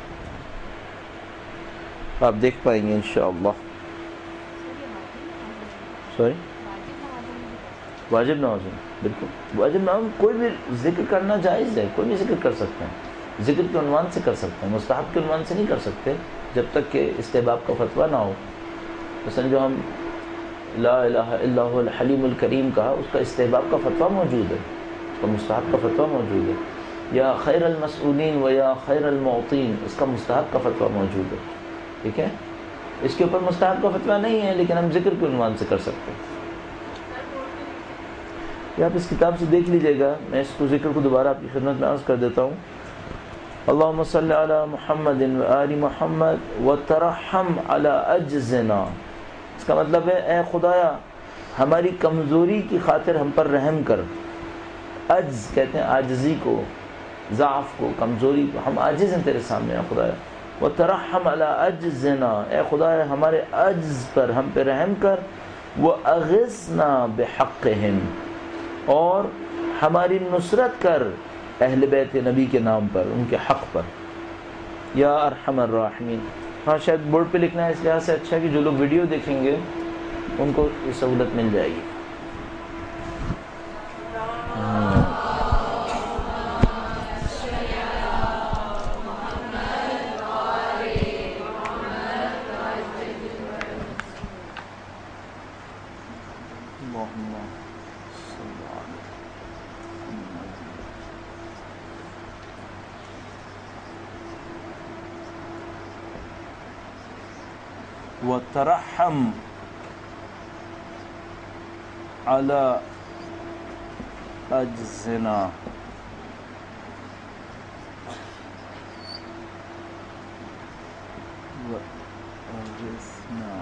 آپ دیکھ پائیں گے انشاءاللہ. سوری واجب نمازوں بالکل واجب نماز کوئی بھی ذکر کرنا جائز ہے، کوئی بھی ذکر کر سکتے ہیں، ذکر کے عنوان سے کر سکتے ہیں، مستحب کے عنوان سے نہیں کر سکتے جب تک کہ استحباب کا فتویٰ نہ ہو. مثلا جو ہم لا الہ الا هو الحلیم الکریم کہا اس کا استحباب کا فتویٰ موجود ہے، اس کا مستحب کا فتویٰ موجود ہے. یا خیر المسئولین و یا خیر المعطین اس کا مستحب کا فتویٰ موجود ہے. ٹھیک ہے، اس کے اوپر مستحب کا فتویٰ نہیں ہے لیکن ہم ذکر کے عنوان سے کر سکتے ہیں. یہ آپ اس کتاب سے دیکھ لیجیے گا. میں اس کو ذکر کو دوبارہ آپ کی خدمت میں عرض کر دیتا ہوں. اللہم صلی علی محمد و آل محمد وترحم علی اجزنا. اس کا مطلب ہے اے خدایا ہماری کمزوری کی خاطر ہم پر رحم کر. عجز کہتے ہیں عاجزی کو، ضعف کو، کمزوری کو. ہم عاجز ہیں تیرے سامنے اے خدایا. وترحم علی اجزنا اے خدایا ہمارے عجز پر ہم پہ رحم کر. واغثنا بحقہم اور ہماری نصرت کر اہل بیت نبی کے نام پر، ان کے حق پر. یا ارحم الراحمین. ہاں شاید بورڈ پہ لکھنا ہے اس لحاظ سے اچھا ہے کہ جو لوگ ویڈیو دیکھیں گے ان کو یہ سہولت مل جائے گی. وترحم على أجزنا وأغثنا.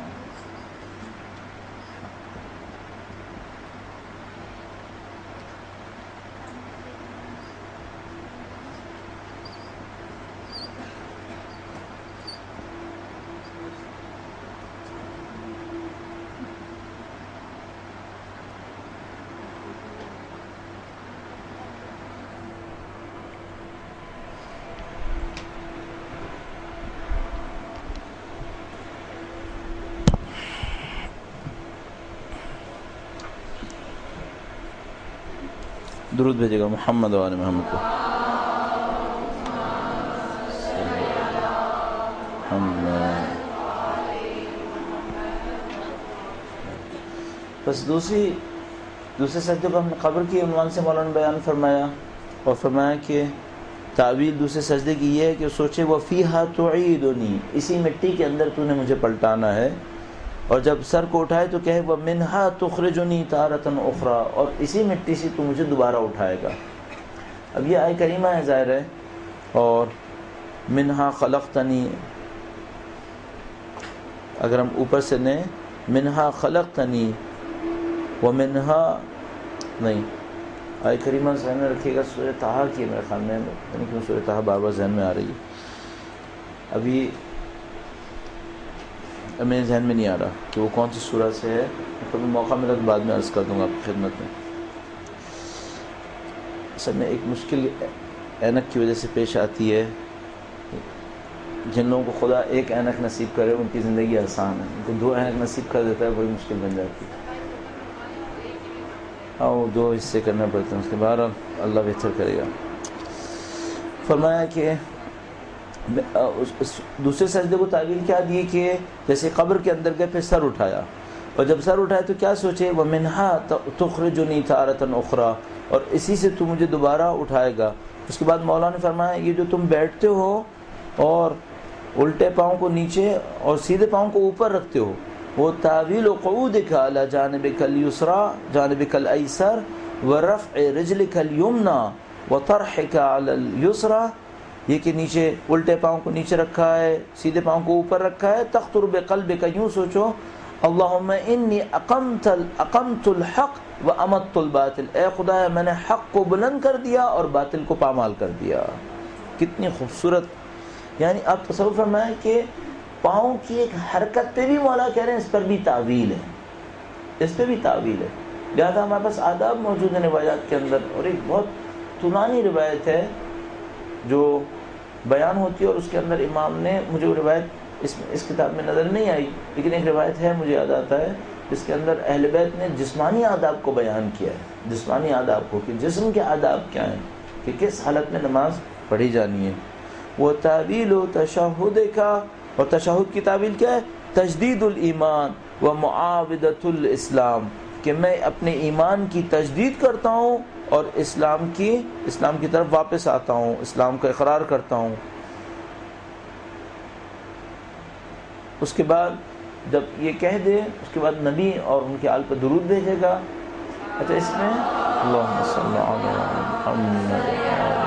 درود بھیجے گا محمد و آل محمد کو. بس دوسری دوسرے سجدے پر ہم نے قبر کی عنوان سے مولانا بیان فرمایا اور فرمایا کہ تعویل دوسرے سجدے کی یہ ہے کہ سوچے وَفِيهَا تُعِيدُنِي اسی مٹی کے اندر تو نے مجھے پلٹانا ہے. اور جب سر کو اٹھائے تو کہے وَمِنْهَا تُخْرِجُنِي تَارَةً أُخْرَى اور اسی مٹی سے تو مجھے دوبارہ اٹھائے گا. اب یہ آیہ کریمہ ہے ظاہر ہے. اور مِنْهَا خَلَقْتَنِي اگر ہم اوپر سے لیں مِنْهَا خَلَقْتَنِي وَمِنْهَا نہیں آیہ کریمہ ذہن میں رکھیے گا سورہ طٰہٰ کی میرے خیال میں یعنی کہ سورہ طٰہٰ بار بار ذہن میں آ رہی ہے. ابھی میرے ذہن میں نہیں آ رہا کہ وہ کون سی سورہ سے ہے. کبھی موقع ملا تو بعد میں عرض کر دوں گا آپ کی خدمت میں. اصل میں ایک مشکل اینک کی وجہ سے پیش آتی ہے. جن لوگوں کو خدا ایک اینک نصیب کرے ان کی زندگی آسان ہے، ان کو دو اینک نصیب کر دیتا ہے بڑی مشکل بن جاتی ہے. آؤ دو حصے کرنا پڑتے ہیں اس کے بعد اللہ بہتر کرے گا. فرمایا کہ دوسرے سجدے کو تعویل کیا دی کہ جیسے قبر کے اندر گئے پھر سر اٹھایا اور جب سر اٹھایا تو کیا سوچے وَمِنْهَا تُخْرِجُنِي تَارَةً أُخْرَى اور اسی سے تو مجھے دوبارہ اٹھائے گا. اس کے بعد مولانا نے فرمایا یہ جو تم بیٹھتے ہو اور الٹے پاؤں کو نیچے اور سیدھے پاؤں کو اوپر رکھتے ہو وہ تعویل قعودک علی جانبک الیسری جانبک الایسر ورفع رجلک الیمنی وطرحک علی الیسری، یہ کہ نیچے الٹے پاؤں کو نیچے رکھا ہے، سیدھے پاؤں کو اوپر رکھا ہے. تخطر بقلبک، یوں سوچو اللہم انی اقمت اقمت الحق وامت الباطل، اے خدا میں نے حق کو بلند کر دیا اور باطل کو پامال کر دیا. کتنی خوبصورت، یعنی آپ تصور فرمائیں کہ پاؤں کی ایک حرکت پہ بھی مولا کہہ رہے ہیں اس پر بھی تعویل ہے، اس پہ بھی تعویل ہے. لہٰذا ہمارے پاس آداب موجود ہیں روایات کے اندر، اور ایک بہت طولانی روایت ہے جو بیان ہوتی ہے، اور اس کے اندر امام نے، مجھے وہ روایت اس اس کتاب میں نظر نہیں آئی، لیکن ایک روایت ہے مجھے یاد آتا ہے جس کے اندر اہل بیت نے جسمانی آداب کو بیان کیا ہے، جسمانی آداب کو، کہ جسم کے آداب کیا ہیں، کہ کس حالت میں نماز پڑھی جانی ہے. وہ تعویل و تشہد کا، اور تشہد کی تعویل کیا ہے؟ تجدید الایمان و معاودۃ الاسلام، کہ میں اپنے ایمان کی تجدید کرتا ہوں اور اسلام کی اسلام کی طرف واپس آتا ہوں، اسلام کا اقرار کرتا ہوں. اس کے بعد جب یہ کہہ دے، اس کے بعد نبی اور ان کے آل پر درود بھیجے گا. اچھا اس میں اللہم صلی علی محمد،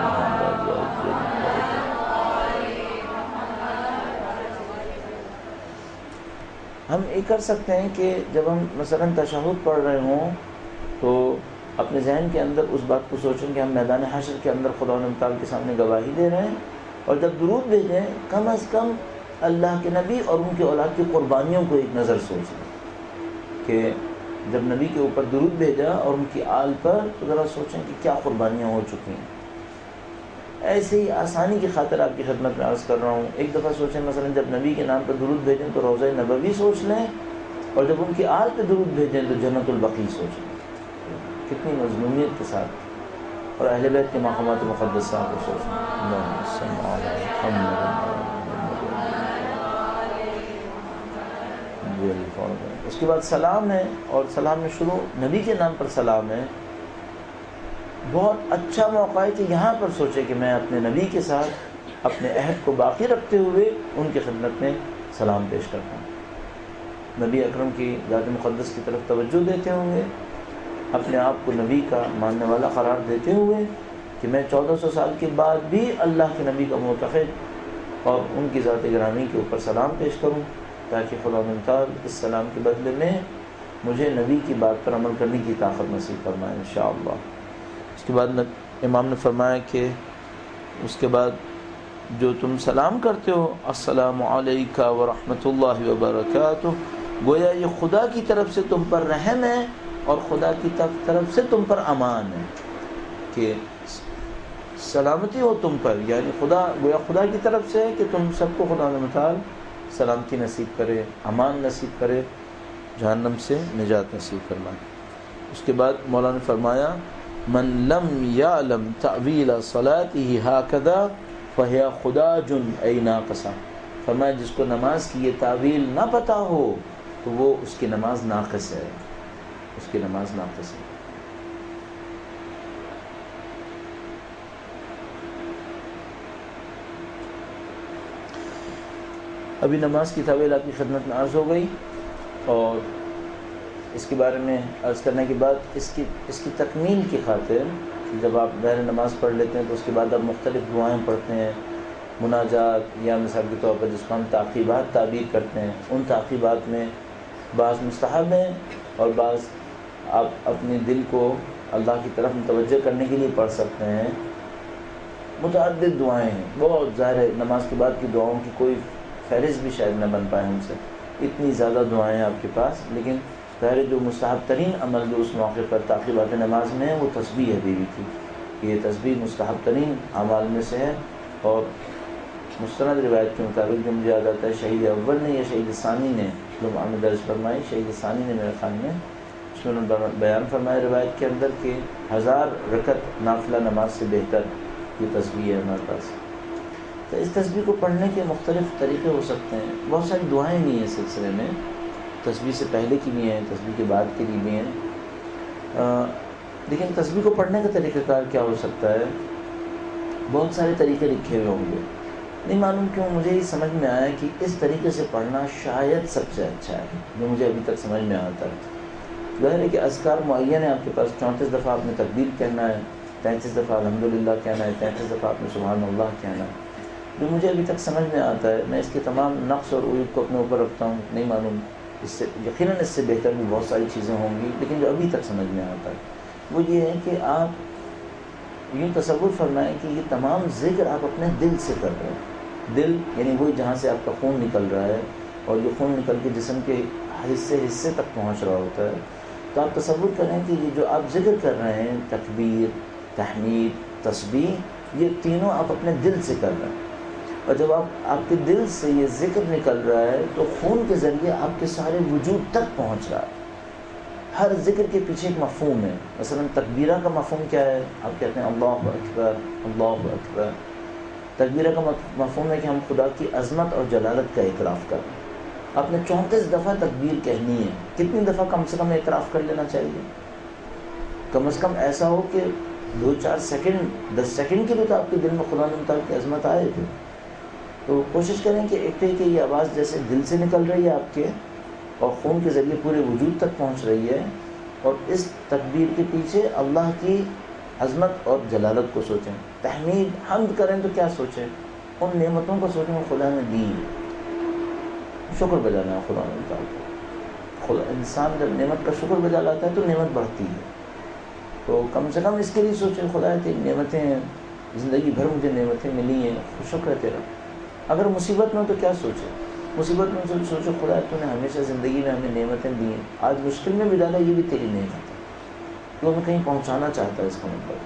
ہم یہ کر سکتے ہیں کہ جب ہم مثلاً تشہد پڑھ رہے ہوں تو اپنے ذہن کے اندر اس بات کو سوچیں کہ ہم میدان حشر کے اندر خدا و تعالیٰ کے سامنے گواہی دے رہے ہیں، اور جب درود بھیجیں کم از کم اللہ کے نبی اور ان کے اولاد کی قربانیوں کو ایک نظر سوچ لیں، کہ جب نبی کے اوپر درود بھیجا اور ان کی آل پر، تو ذرا سوچیں کہ کیا قربانیاں ہو چکی ہیں. ایسے ہی آسانی کی خاطر آپ کی خدمت میں عرض کر رہا ہوں، ایک دفعہ سوچیں مثلا جب نبی کے نام پر درود بھیجیں تو روضہ نبوی سوچ لیں، اور جب ان کی آل پہ درود بھیجیں تو جنت البقیع سوچ لیں. کتنی مضمونیت کے ساتھ، اور اہل بیت کے مقامات مقدسہ کو سوچیں. اللہم صلی علی محمد. اس کے بعد سلام ہے، اور سلام میں شروع نبی کے نام پر سلام ہے. بہت اچھا موقع ہے کہ یہاں پر سوچے کہ میں اپنے نبی کے ساتھ اپنے عہد کو باقی رکھتے ہوئے ان کی خدمت میں سلام پیش کرتا ہوں. نبی اکرم کی ذات مقدس کی طرف توجہ دیتے ہوئے، اپنے آپ کو نبی کا ماننے والا قرار دیتے ہوئے کہ میں چودہ سو سال کے بعد بھی اللہ کے نبی کا معتقد اور ان کی ذات گرامی کے اوپر سلام پیش کروں، تاکہ خدا تعالیٰ اس سلام کے بدلے میں مجھے نبی کی بات پر عمل کرنے کی طاقت نصیب فرمائے انشاءاللہ. اس کے بعد امام نے فرمایا کہ اس کے بعد جو تم سلام کرتے ہو السلام علیکہ ورحمۃ اللہ وبرکاتہ، گویا یہ خدا کی طرف سے تم پر رحم ہے اور خدا کی طرف سے تم پر امان ہے، کہ سلامتی ہو تم پر، یعنی خدا گویا خدا کی طرف سے ہے کہ تم سب کو خدا تعالیٰ سلامتی نصیب کرے، امان نصیب کرے، جہنم سے نجات نصیب فرمائے. اس کے بعد مولانا نے فرمایا من لم یعلم تعویل صلاته ہکذا فہی خداج ای ناقصہ، فرمایا جس کو نماز کی یہ تعویل نہ پتہ ہو تو وہ اس کی نماز ناقص ہے، اس کی نماز ناقص ہے. ابھی نماز کی تعویل آپ کی خدمت میں عرض ہو گئی، اور اس کے بارے میں عرض کرنے کے بعد اس کی اس کی تکمیل کی خاطر جب آپ ظاہر نماز پڑھ لیتے ہیں تو اس کے بعد آپ مختلف دعائیں پڑھتے ہیں، مناجات، یا مثال کے طور پر جس کو ہم تعقیبات تعبیر کرتے ہیں، ان تعقیبات میں بعض مستحب ہیں اور بعض آپ اپنے دل کو اللہ کی طرف متوجہ کرنے کے لیے پڑھ سکتے ہیں. متعدد دعائیں ہیں، بہت ظاہر ہے نماز کے بعد کی دعاؤں کی کوئی فہرست بھی شاید نہ بن پائے ہم سے، اتنی زیادہ دعائیں ہیں آپ کے پاس. لیکن ظاہر جو مستحب ترین عمل جو اس موقع پر تعقیبات نماز میں ہے وہ تسبیح ہے بیوی کی، یہ تسبیح مستحب ترین اعمال میں سے ہے. اور مستند روایت کے مطابق جو مجھے یاد آتا ہے شہید اول نے یا شہید ثانی نے جو ہمیں درج فرمائی، شہید ثانی نے میرے خیال میں، اس میں انہوں نے بیان فرمایا روایت کے اندر کہ ہزار رکعت نافلہ نماز سے بہتر یہ تسبیح ہے ہمارے پاس. تو اس تسبیح کو پڑھنے کے مختلف طریقے ہو سکتے ہیں، بہت ساری دعائیں بھی ہیں اس سلسلے میں، تسبیح سے پہلے کی بھی ہیں، تسبیح کے بعد کے لیے بھی ہیں. آ, لیکن تسبیح کو پڑھنے کا طریقہ کار کیا ہو سکتا ہے؟ بہت سارے طریقے لکھے ہوئے ہوں گے. نہیں معلوم کیوں مجھے یہ سمجھ میں آیا کہ اس طریقے سے پڑھنا شاید سب سے اچھا ہے، جو مجھے ابھی تک سمجھ میں آتا ہے۔ ظاہر ہے کہ اذکار معین ہے، آپ کے پاس چونتیس دفعہ آپ نے تکبیر کہنا ہے، تینتیس دفعہ الحمدللہ کہنا ہے، تینتیس دفعہ آپ نے سبحان اللہ کہنا ہے۔ جو مجھے ابھی تک سمجھ میں آتا ہے، میں اس کے تمام نقص اور عیوب کو اپنے اوپر رکھتا ہوں، نہیں معلوم اس سے یقیناً اس سے بہتر بھی بہت ساری چیزیں ہوں گی، لیکن جو ابھی تک سمجھ میں آتا ہے وہ یہ ہے کہ آپ یوں تصور فرمائیں کہ یہ تمام ذکر آپ اپنے دل سے کر رہے ہیں۔ دل یعنی وہی جہاں سے آپ کا خون نکل رہا ہے، اور یہ خون نکل کے جسم کے حصے حصے تک پہنچ رہا ہوتا ہے۔ تو آپ تصور کریں کہ یہ جو آپ ذکر کر رہے ہیں، تکبیر، تحمید، تسبیح، یہ تینوں آپ اپنے دل سے کر رہے ہیں، اور جب آپ آپ کے دل سے یہ ذکر نکل رہا ہے تو خون کے ذریعے آپ کے سارے وجود تک پہنچ رہا ہے۔ ہر ذکر کے پیچھے ایک مفہوم ہے۔ مثلا تکبیرہ کا مفہوم کیا ہے؟ آپ کہتے ہیں اللہ اکبر، اللہ اکبر۔ تکبیرہ کا مفہوم ہے کہ ہم خدا کی عظمت اور جلالت کا اعتراف کریں۔ آپ نے چونتیس دفعہ تکبیر کہنی ہے، کتنی دفعہ کم سے کم اعتراف کر لینا چاہیے؟ کم از کم ایسا ہو کہ دو چار سیکنڈ دس سیکنڈ کے لیے تو آپ کے دل میں خدا تعالیٰ کی عظمت آئے تھے۔ تو کوشش کریں کہ ایک تو کہ یہ آواز جیسے دل سے نکل رہی ہے آپ کے، اور خون کے ذریعے پورے وجود تک پہنچ رہی ہے، اور اس تکبیر کے پیچھے اللہ کی عظمت اور جلالت کو سوچیں۔ تحمید حمد کریں تو کیا سوچیں؟ ان نعمتوں کو سوچیں کہ خدا نے دی، شکر بجانا ہے خدا نے تعالیٰ۔ خدا انسان جب نعمت کا شکر بجا لاتا ہے تو نعمت بڑھتی ہے، تو کم سے کم اس کے لیے سوچیں خدا تیری نعمتیں ہیں، زندگی بھر مجھے نعمتیں ملی ہیں، شکر ہے تیرا۔ اگر مصیبت میں ہو تو کیا سوچے؟ مصیبت میں سوچو خدا تو نے ہمیشہ زندگی میں ہمیں نعمتیں دی ہیں، آج مشکل میں بھی ڈالا، یہ بھی تیری نعمت ہے، تو ہمیں کہیں پہنچانا چاہتا ہے۔ اس کا مطلب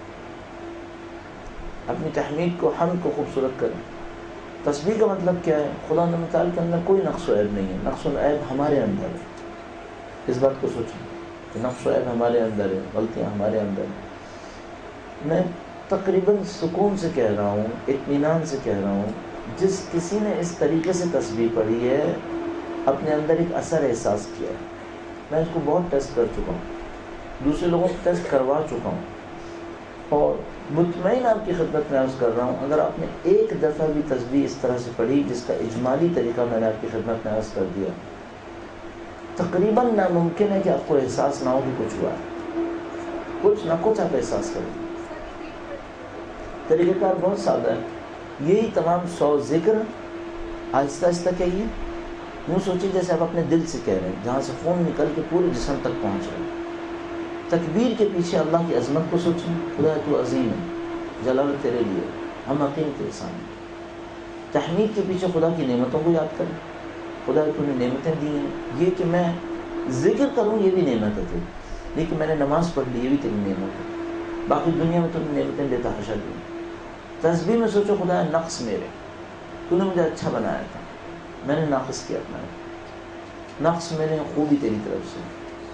اپنی تحمید کو، حمد کو خوبصورت کریں۔ تسبیح کا مطلب کیا ہے؟ خدا تعالیٰ کے اندر کوئی نقص و عیب نہیں ہے، نقص و عیب ہمارے اندر ہے۔ اس بات کو سوچیں کہ نقص و عیب ہمارے اندر ہے، غلطیاں ہمارے اندر ہیں۔ میں تقریباً سکون سے کہہ رہا ہوں، اطمینان سے کہہ رہا ہوں، جس کسی نے اس طریقے سے تسبیح پڑھی ہے اپنے اندر ایک اثر احساس کیا ہے۔ میں اس کو بہت ٹیسٹ کر چکا ہوں، دوسرے لوگوں کو ٹیسٹ کروا چکا ہوں، اور مطمئن آپ کی خدمت میں عرض کر رہا ہوں، اگر آپ نے ایک دفعہ بھی تسبیح اس طرح سے پڑھی جس کا اجمالی طریقہ میں نے آپ کی خدمت میں عرض کر دیا، تقریباً ناممکن ہے کہ آپ کو احساس نہ ہو کہ کچھ ہوا ہے، کچھ نہ کچھ آپ احساس کریں۔ طریقہ کار بہت سادہ ہے، یہی تمام سو ذکر آہستہ آہستہ کہیے، یوں سوچیے جیسے آپ اپنے دل سے کہہ رہے ہیں، جہاں سے خون نکل کے پورے جسم تک پہنچ رہے ہیں۔ تکبیر کے پیچھے اللہ کی عظمت کو سوچیں، خدا تو عظیم ہے، جلالت تیرے لیے، ہم حقیم کے سامنے۔ تحمید کے پیچھے خدا کی نعمتوں کو یاد کریں، خدا تو نے نعمتیں دی ہیں، یہ کہ میں ذکر کروں یہ بھی نعمت ہے تیری، لیکن میں نے نماز پڑھ لی یہ بھی تیری نعمت ہے، باقی دنیا میں تو نے نعمتیں دیتا حشر دی۔ تسبیح میں سوچو خدا نقص میرے، تو نے مجھے اچھا بنایا تھا، میں نے ناقص کیا اپنا، نقص میں نے خوبی تیری طرف سے۔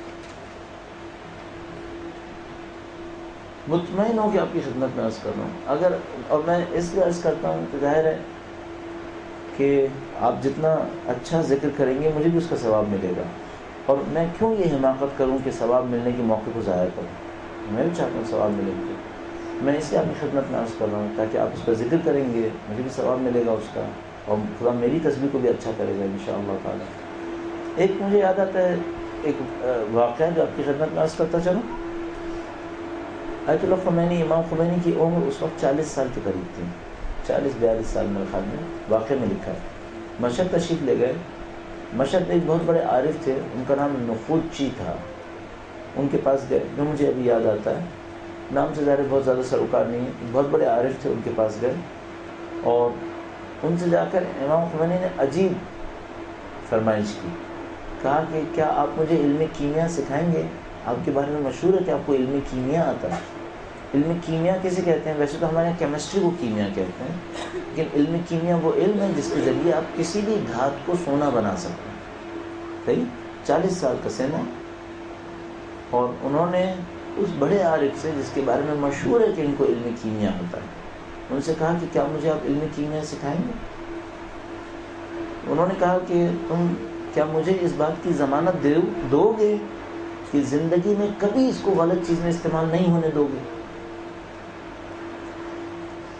مطمئن ہو کہ آپ کی خدمت میں عرض کر رہا ہوں، اگر اور میں اس لیے عرض کرتا ہوں کہ ظاہر ہے کہ آپ جتنا اچھا ذکر کریں گے مجھے بھی اس کا ثواب ملے گا، اور میں کیوں یہ حماقت کروں کہ ثواب ملنے کے موقع کو ضائع کروں؟ میں بھی چاہتا ہوں ثواب ملے گا، میں اس لیے آپ کی خدمت میں عرض کر رہا ہوں تاکہ آپ اس کا ذکر کریں گے، مجھے بھی ثواب ملے گا اس کا، اور خدا میری تسبیح کو بھی اچھا کرے گا انشاءاللہ تعالی۔ ایک مجھے یاد آتا ہے ایک واقعہ جو آپ کی خدمت میں عرض کرتا چلوں۔ آیت اللہ خمینی، امام خمینی کی عمر اس وقت چالیس سال کے قریب تھی، چالیس بیالیس سال میرے خیال میں، واقعہ میں لکھا ہے۔ مشہد تشریف لے گئے، مشہد میں ایک بہت بڑے عارف تھے، ان کا نام نخوچی تھا، ان کے پاس گئے، جو مجھے ابھی یاد آتا ہے، نام سے ظاہر بہت زیادہ سروکار نہیں ہے، بہت بڑے عارف تھے، ان کے پاس گئے اور ان سے جا کر امام خمینی نے عجیب فرمائش کی، کہا کہ کیا آپ مجھے علم کیمیا سکھائیں گے؟ آپ کے بارے میں مشہور ہے کہ آپ کو علم کیمیا آتا ہے۔ علم کیمیا کسے کہتے ہیں؟ ویسے تو ہمارے یہاں کیمسٹری کو کیمیا کہتے ہیں، لیکن علم کیمیا وہ علم ہے جس کے ذریعے آپ کسی بھی دھات کو سونا بنا سکتے ہیں۔ صحیح، چالیس سال کا سن ہے، اور انہوں نے اس بڑے عارف سے جس کے بارے میں مشہور ہے کہ ان کو علم کیمیا ہوتا ہے، ان سے کہا کہ کیا مجھے آپ علم کیمیا سکھائیں گے؟ انہوں نے کہا کہ تم کیا مجھے اس بات کی ضمانت دے دو گے کہ زندگی میں کبھی اس کو غلط چیز میں استعمال نہیں ہونے دو گے؟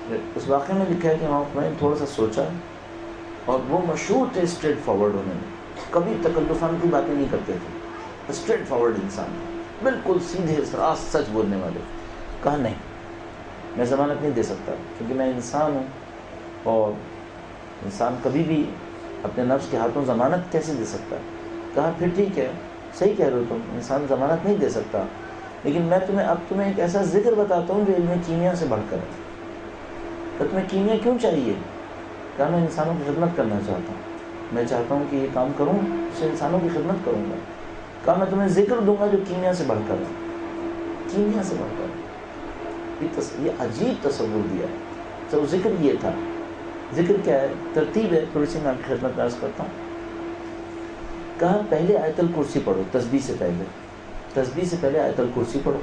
اس واقعے میں لکھا ہے کہ امام خمینی نے تھوڑا سا سوچا اور وہ مشہور تھے اسٹریٹ فارورڈ ہونے میں، کبھی تکلفان کی باتیں نہیں کرتے تھے، اسٹریٹ فارورڈ انسان تھے، بالکل سیدھے راست سچ بولنے والے. کہا نہیں میں ضمانت نہیں دے سکتا کیونکہ میں انسان ہوں اور انسان کبھی بھی اپنے نفس کے ہاتھوں ضمانت کیسے دے سکتا ہے. کہا پھر ٹھیک ہے صحیح کہہ رہے ہو تم، انسان ضمانت نہیں دے سکتا، لیکن میں تمہیں اب تمہیں ایک ایسا ذکر بتاتا ہوں جو علم کیمیا سے بڑھ کر ہے. تو تمہیں کیمیا کیوں چاہیے؟ کہا میں انسانوں کی خدمت کرنا چاہتا ہوں، میں چاہتا ہوں کہ یہ کام کروں اس سے انسانوں کی خدمت کروں گا. کہا میں تمہیں ذکر دوں گا جو کیمیا سے بڑھ کر ہے، کیمیا سے بڑھ کر. یہ, تص... یہ عجیب تصور دیا ہے. تو ذکر یہ تھا. ذکر کیا ہے؟ ترتیب ہے، تھوڑی سی میں آپ کی خدمت میں عرض کرتا ہوں. کہا پہلے آیت الکرسی پڑھو، تسبیح سے پہلے، تسبیح سے پہلے آیت الکرسی پڑھو.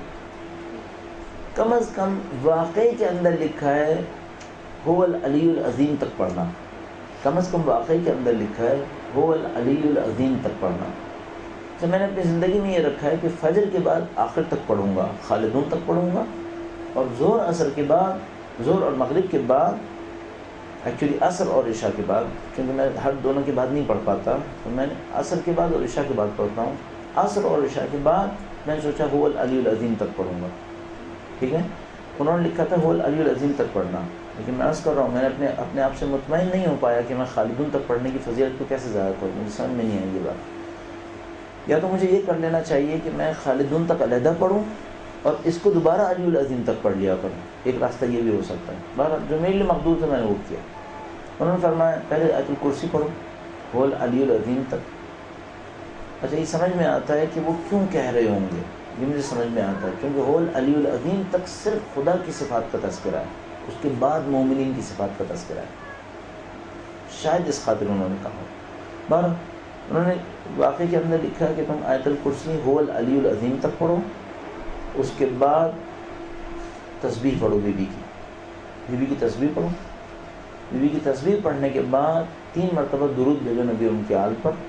کم از کم واقعے کے اندر لکھا ہے هو العلی العظیم تک پڑھنا. کم از کم واقعے کے اندر لکھا ہے هو العلی العظیم تک پڑھنا. تو میں نے اپنی زندگی میں یہ رکھا ہے کہ فجر کے بعد آخر تک پڑھوں گا، خالدون تک پڑھوں گا، اور ظہر عصر کے بعد، ظہر اور مغرب کے بعد، ایکچولی عصر اور عشاء کے بعد، کیونکہ میں ہر دونوں کے بعد نہیں پڑھ پاتا تو میں نے عصر کے بعد اور عشاء کے بعد پڑھتا ہوں. عصر اور عشاء کے بعد میں نے سوچا هو العلی العظیم تک پڑھوں گا. ٹھیک ہے. انہوں نے لکھا تھا هو العلی العظیم تک پڑھنا، لیکن میں عرض کر رہا ہوں میں نے اپنے اپنے آپ سے مطمئن نہیں ہو پایا کہ میں خالدون تک پڑھنے کی فضیلت کو کیسے ضائع کروں. مجھے سمجھ میں نہیں آئی یہ بات. یا تو مجھے یہ کر لینا چاہیے کہ میں خالدون تک علیحدہ پڑھوں اور اس کو دوبارہ علی العظیم تک پڑھ لیا کروں. ایک راستہ یہ بھی ہو سکتا ہے. بہرحال جو میرے لیے مقدور تھا میں نے وہ کیا. انہوں نے فرمایا پہلے آیت الکرسی پڑھو هو العلی العظیم تک. اچھا یہ سمجھ میں آتا ہے کہ وہ کیوں کہہ رہے ہوں گے، یہ مجھے سمجھ میں آتا ہے، کیونکہ هو العلی العظیم تک صرف خدا کی صفات کا تذکرہ ہے، اس کے بعد مومنین کی صفات کا تذکرہ ہے. شاید اس خاطر انہوں نے کہا. بہرحال انہوں نے واقعے کے اندر لکھا کہ تم آیت الکرسی هو العلی العظیم تک پڑھو، اس کے بعد تسبیح پڑھو، بی بی کی بی بی کی تسبیح پڑھو. بی بی کی تسبیح پڑھنے کے بعد تین مرتبہ درود بھیجو نبی ان کے آل پر.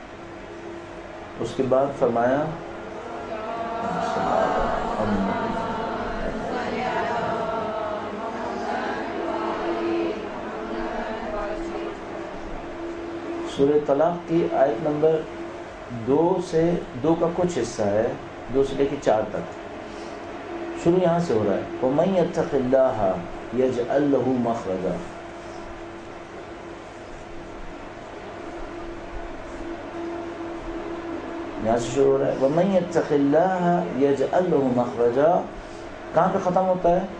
اس کے بعد فرمایا سورہ طلاق کی آیت نمبر دو سے دو کا کچھ حصہ ہے، دو سے لے کے چار تک. شروع یہاں سے ہو رہا ہے وَمَن يَتَّقِ اللَّهَ يَجْعَل لَّهُ مَخْرَجًا. یہاں سے شروع ہو رہا ہے وَمَن يَتَّقِ اللَّهَ يَجْعَل لَّهُ مَخْرَجًا. کہاں پہ ختم ہوتا ہے؟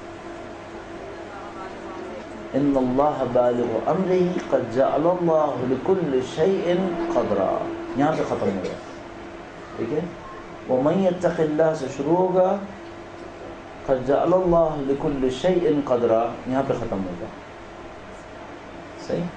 ان اللہ بالغ امرہ قد جعل اللہ لکل شیء قدرا. یہاں پہ ختم ہو گیا. ٹھیک ہے. وَمَن يَتَّقِ اللَّهَ سے شروع ہوگا قد جعل اللہ لکل شیء قدرا، یہاں پہ ختم ہوگا. صحیح.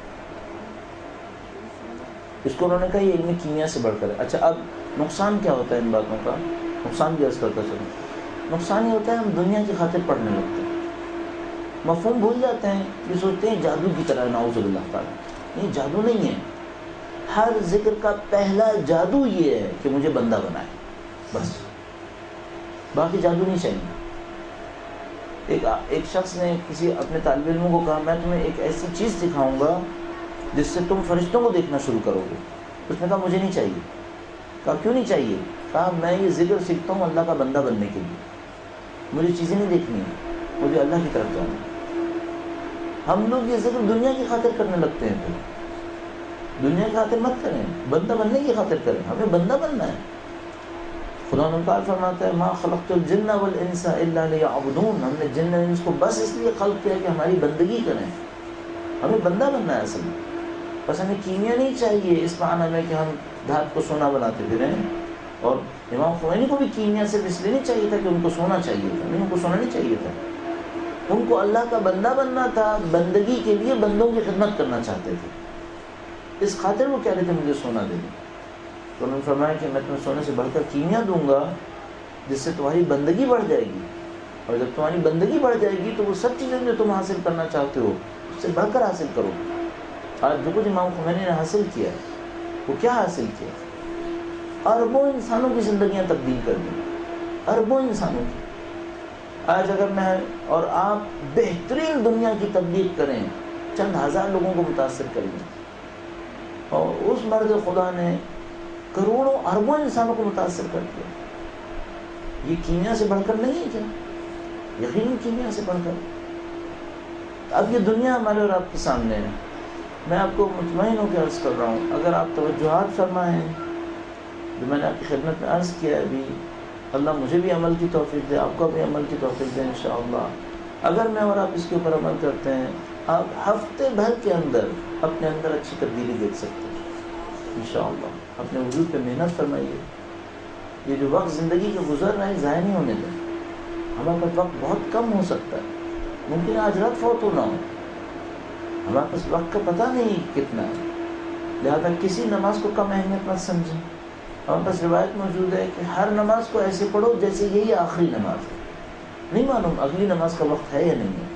اس کو انہوں نے کہا یہ علم کیمیا سے بڑھ کر ہے. اچھا اب نقصان کیا ہوتا ہے ان باتوں کا؟ نقصان بھی عرض کرتا چلوں. نقصان یہ ہوتا ہے ہم دنیا کی خاطر پڑھنے لگتے ہیں، مفہوم بھول جاتے ہیں، یہ سوچتے ہیں جادو کی طرح. نعوذ باللہ تعالیٰ. یہ جادو نہیں ہے. ہر ذکر کا پہلا جادو یہ ہے کہ مجھے بندہ بنائے، بس. باقی جادو نہیں چاہیے. ایک ایک شخص نے کسی اپنے طالب علموں کو کہا میں تمہیں ایک ایسی چیز سکھاؤں گا جس سے تم فرشتوں کو دیکھنا شروع کرو گے. اس نے کہا مجھے نہیں چاہیے. کہا کیوں نہیں چاہیے؟ کہا میں یہ ذکر سیکھتا ہوں اللہ کا بندہ بننے کے لیے، مجھے چیزیں نہیں دیکھنی ہیں، مجھے اللہ کی طرف جانا ہے. ہم لوگ یہ ذکر دنیا کی خاطر کرنے لگتے ہیں. پھر دنیا کی خاطر مت کریں، بندہ بننے کی خاطر کریں. ہمیں بندہ بننا ہے. خدا نے تعالیٰ فرماتا ہے ما خلقت الجن والانس الا لیعبدون. ہم نے جن اور انس کو بس اس لیے خلق کیا کہ ہماری بندگی کریں. ہمیں بندہ بننا ہے اصل میں. بس ہمیں کیمیا نہیں چاہیے اس معنی میں کہ ہم دھات کو سونا بناتے پھریں. اور امام خمینی کو بھی کیمیا صرف اس لیے نہیں چاہیے تھا کہ ان کو سونا چاہیے تھا. نہیں، ان کو سونا نہیں چاہیے تھا. ان کو اللہ کا بندہ بننا تھا. بندگی کے لیے بندوں کی خدمت کرنا چاہتے تھے. اس خاطر وہ کہہ رہے تھے مجھے سونا دے دیں. تو انہوں نے فرمایا کہ میں تمہیں سونے سے بڑھ کر کیمیا دوں گا جس سے تمہاری بندگی بڑھ جائے گی. اور جب تمہاری بندگی بڑھ جائے گی تو وہ سب چیزیں جو تم حاصل کرنا چاہتے ہو اس سے بڑھ کر حاصل کرو. آج جو کچھ امام خمینی نے حاصل کیا وہ کیا حاصل کیا؟ اربوں انسانوں کی زندگیاں تبدیل کر دیں. اربوں انسانوں کی. آج اگر میں اور آپ بہترین دنیا کی تبلیغ کریں، چند ہزار لوگوں کو متاثر کریں، اور اس مرد خدا نے کروڑوں اربوں انسانوں کو متاثر کر دیا، یہ کیمیا سے بڑھ کر نہیں ہے کیا؟ یقیناً کیمیا سے بڑھ کر۔ اب یہ دنیا ہمارے اور آپ کے سامنے ہے، میں آپ کو مطمئن ہو کے عرض کر رہا ہوں، اگر آپ توجہات فرمائیں جو میں نے آپ کی خدمت میں عرض کیا ہے ابھی، اللہ مجھے بھی عمل کی توفیق دے، آپ کو بھی عمل کی توفیق دے انشاءاللہ۔ اگر میں اور آپ اس کے اوپر عمل کرتے ہیں، آپ ہفتے بھر کے اندر اپنے اندر اچھی تبدیلی دیکھ سکتے ہیں انشاءاللہ۔ اپنے وجود پہ محنت فرمائیے، یہ جو وقت زندگی کا گزر رہا ہے ضائع نہیں ہونے دیں۔ ہمارے پاس وقت بہت کم ہو سکتا ہے، ممکن آج رات فوت ہونا ہو، ہمارے پاس وقت کا پتہ نہیں کتنا ہے، لہذا کسی نماز کو کم اہمیت مت سمجھیں۔ ہمارے پاس روایت موجود ہے کہ ہر نماز کو ایسے پڑھو جیسے یہی آخری نماز ہے، نہیں معلوم اگلی نماز کا وقت ہے یا نہیں ہے۔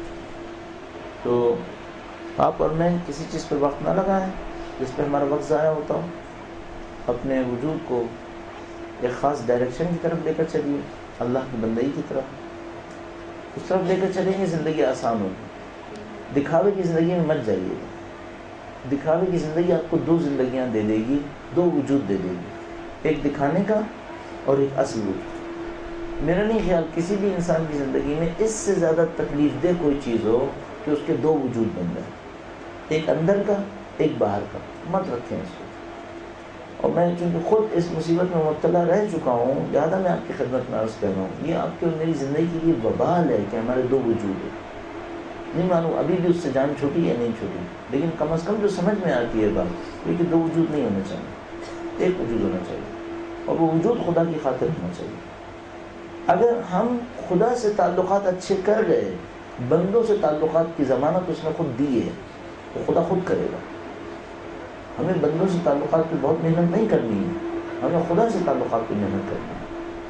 تو آپ اور میں کسی چیز پر وقت نہ لگائیں جس پہ ہمارا وقت ضائع ہوتا ہو، اپنے وجود کو ایک خاص ڈائریکشن کی طرف لے کر چلیے، اللہ کی بندگی کی طرف، اس طرف لے کر چلیں گے زندگی آسان ہوگی۔ دکھاوے کی زندگی میں مت جائیے، دکھاوے کی زندگی آپ کو دو زندگیاں دے دے گی، دو وجود دے دے گی، ایک دکھانے کا اور ایک اصل وجود۔ میرا نہیں خیال کسی بھی انسان کی زندگی میں اس سے زیادہ تکلیف دہ کوئی چیز ہو کہ اس کے دو وجود بن جائیں، ایک اندر کا ایک باہر کا، مت رکھیں اس کو۔ اور میں چونکہ خود اس مصیبت میں مبتلا رہ چکا ہوں، لہٰذا میں آپ کی خدمت میں عرض کر رہا ہوں، یہ آپ کی اور میری زندگی کے لیے وبال ہے کہ ہمارے دو وجود ہیں۔ نہیں معلوم ابھی بھی اس سے جان چھوٹی یا نہیں چھوٹی، لیکن کم از کم جو سمجھ میں آتی ہے بات یہ کہ دو وجود نہیں ہونا چاہیے، ایک وجود ہونا چاہیے، اور وہ وجود خدا کی خاطر ہونا چاہیے۔ اگر ہم خدا سے تعلقات اچھے کر گئے، بندوں سے تعلقات کی ضمانت اس نے خود دی ہے، تو خدا خود کرے گا۔ ہمیں بندوں سے تعلقات کی بہت محنت نہیں کرنی ہے، ہمیں خدا سے تعلقات کی محنت کرنی ہے۔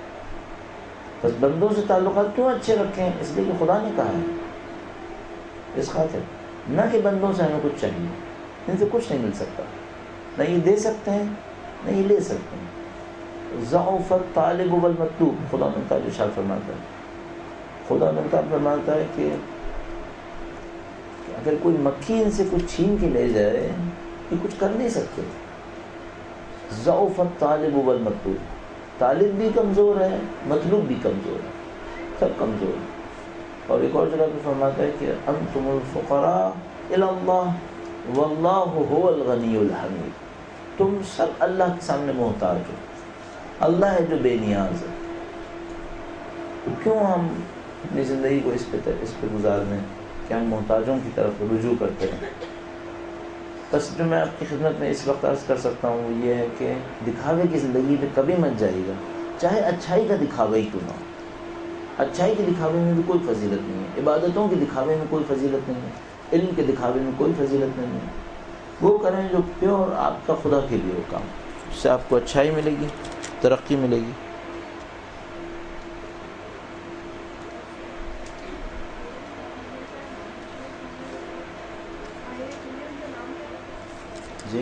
بس بندوں سے تعلقات کیوں اچھے رکھیں؟ اس لیے کہ خدا نے کہا ہے، اس خاطر نہ کہ بندوں سے ہمیں کچھ چاہیے، ان سے کچھ نہیں مل سکتا، نہ یہ دے سکتے ہیں نہ یہ لے سکتے ہیں۔ ضعف الطالب والمطلوب، خدا نے تعالیٰ ارشاد فرماتا ہے، خدا نے تعالیٰ فرماتا ہے کہ اگر کوئی مکھی ان سے کچھ چھین کے لے جائے یہ کچھ کر نہیں سکتے۔ ضعف الطالب والمطلوب، طالب بھی کمزور ہے، مطلوب بھی کمزور ہے، سب کمزور ہے۔ اور ایک اور جگہ پہ فرماتا ہے کہ انتم الفقراء الی اللہ واللہ هو الغنی الحمید، تم سب اللہ کے سامنے محتاج ہو، اللہ ہے جو بے نیاز ہے۔ تو کیوں ہم اپنی زندگی کو اس پہ اس پہ گزارنے کہ ہم محتاجوں کی طرف رجوع کرتے ہیں؟ بس جو میں آپ کی خدمت میں اس وقت عرض کر سکتا ہوں وہ یہ ہے کہ دکھاوے کی زندگی میں کبھی مت جائے گا، چاہے اچھائی کا دکھاوا ہی کیوں نہ ہو۔ اچھائی کے دکھاوے میں بھی کوئی فضیلت نہیں ہے، عبادتوں کے دکھاوے میں کوئی فضیلت نہیں ہے، علم کے دکھاوے میں کوئی فضیلت نہیں ہے۔ وہ کریں جو پیور آپ کا خدا کے لیے ہو کام، اس سے آپ کو اچھائی ملے گی، ترقی ملے گی۔ جی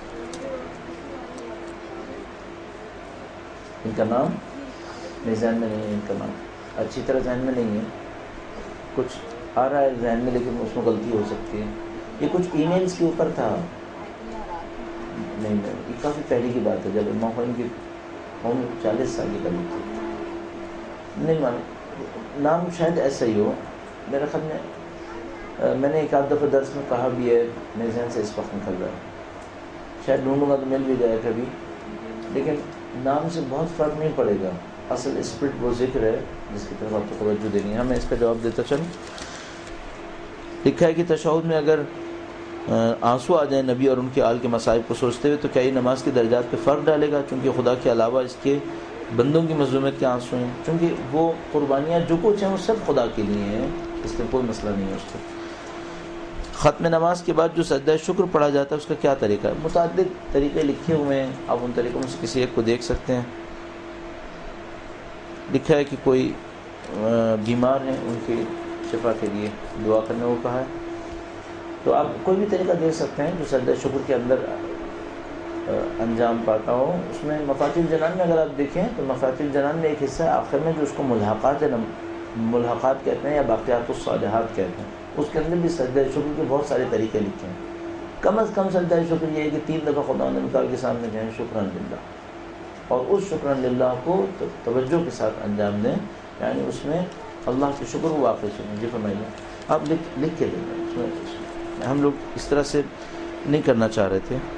ان کا نام میرے ذہن میں نہیں ہے، ان کا نام اچھی طرح ذہن میں نہیں ہے، کچھ آ رہا ہے ذہن میں لیکن اس میں غلطی ہو سکتی ہے۔ یہ کچھ ای میلز کے اوپر تھا، نہیں نہیں یہ کافی پہلے کی بات ہے جب امام خمینی کی قوم چالیس سال کی قریب تھی، نہیں مان نام شاید ایسا ہی ہو میرے خیال میں، میں نے ایک آدھ دفعہ درس میں کہا بھی ہے، میرے ذہن سے اس وقت نکل رہا ہے، شاید ڈھونڈوں گا تو مل بھی جائے کبھی، لیکن نام سے بہت فرق نہیں پڑے گا، اصل اسپرٹ وہ ذکر ہے جس کی طرف آپ کو توجہ دینی ہے۔ میں اس کا جواب دیتا چلوں۔ لکھا ہے کہ تشہد میں اگر آنسو آ جائیں نبی اور ان کے آل کے مصائب کو سوچتے ہوئے تو کیا یہ نماز کی درجات پہ فرق ڈالے گا؟ چونکہ خدا کے علاوہ اس کے بندوں کی مظلومیت کے آنسو ہیں، چونکہ وہ قربانیاں جو کچھ ہیں وہ سب خدا کے لیے ہیں، اس میں کوئی مسئلہ نہیں ہے اس کو۔ ختم نماز کے بعد جو سجدہ شکر پڑھا جاتا ہے اس کا کیا طریقہ ہے؟ متعدد طریقے لکھے ہوئے ہیں، آپ ان طریقوں میں سے کسی ایک کو دیکھ سکتے ہیں۔ لکھا ہے کہ کوئی بیمار ہیں ان کی شفا کے لیے دعا کرنے کو کہا ہے، تو آپ کوئی بھی طریقہ دیکھ سکتے ہیں جو سجدہ شکر کے اندر انجام پاتا ہو۔ اس میں مفاتیح الجنان میں اگر آپ دیکھیں تو مفاتیح الجنان میں ایک حصہ ہے آخر میں جو اس کو ملحقات ملحقات کہتے ہیں یا باقیات الصالحات کہتے ہیں، اس کے اندر بھی سجدہ شکر کے بہت سارے طریقے لکھے ہیں۔ کم از کم سجدہ شکر یہ ہے کہ تین دفعہ خدا نکال کے سامنے جائیں شکران للہ، اور اس شکران للہ کو توجہ کے ساتھ انجام دیں، یعنی اس میں اللہ کے شکر کو واقع سنیں۔ جی فرمائیے، آپ لکھ لکھ کے دیں، اس میں ہم لوگ اس طرح سے نہیں کرنا چاہ رہے تھے۔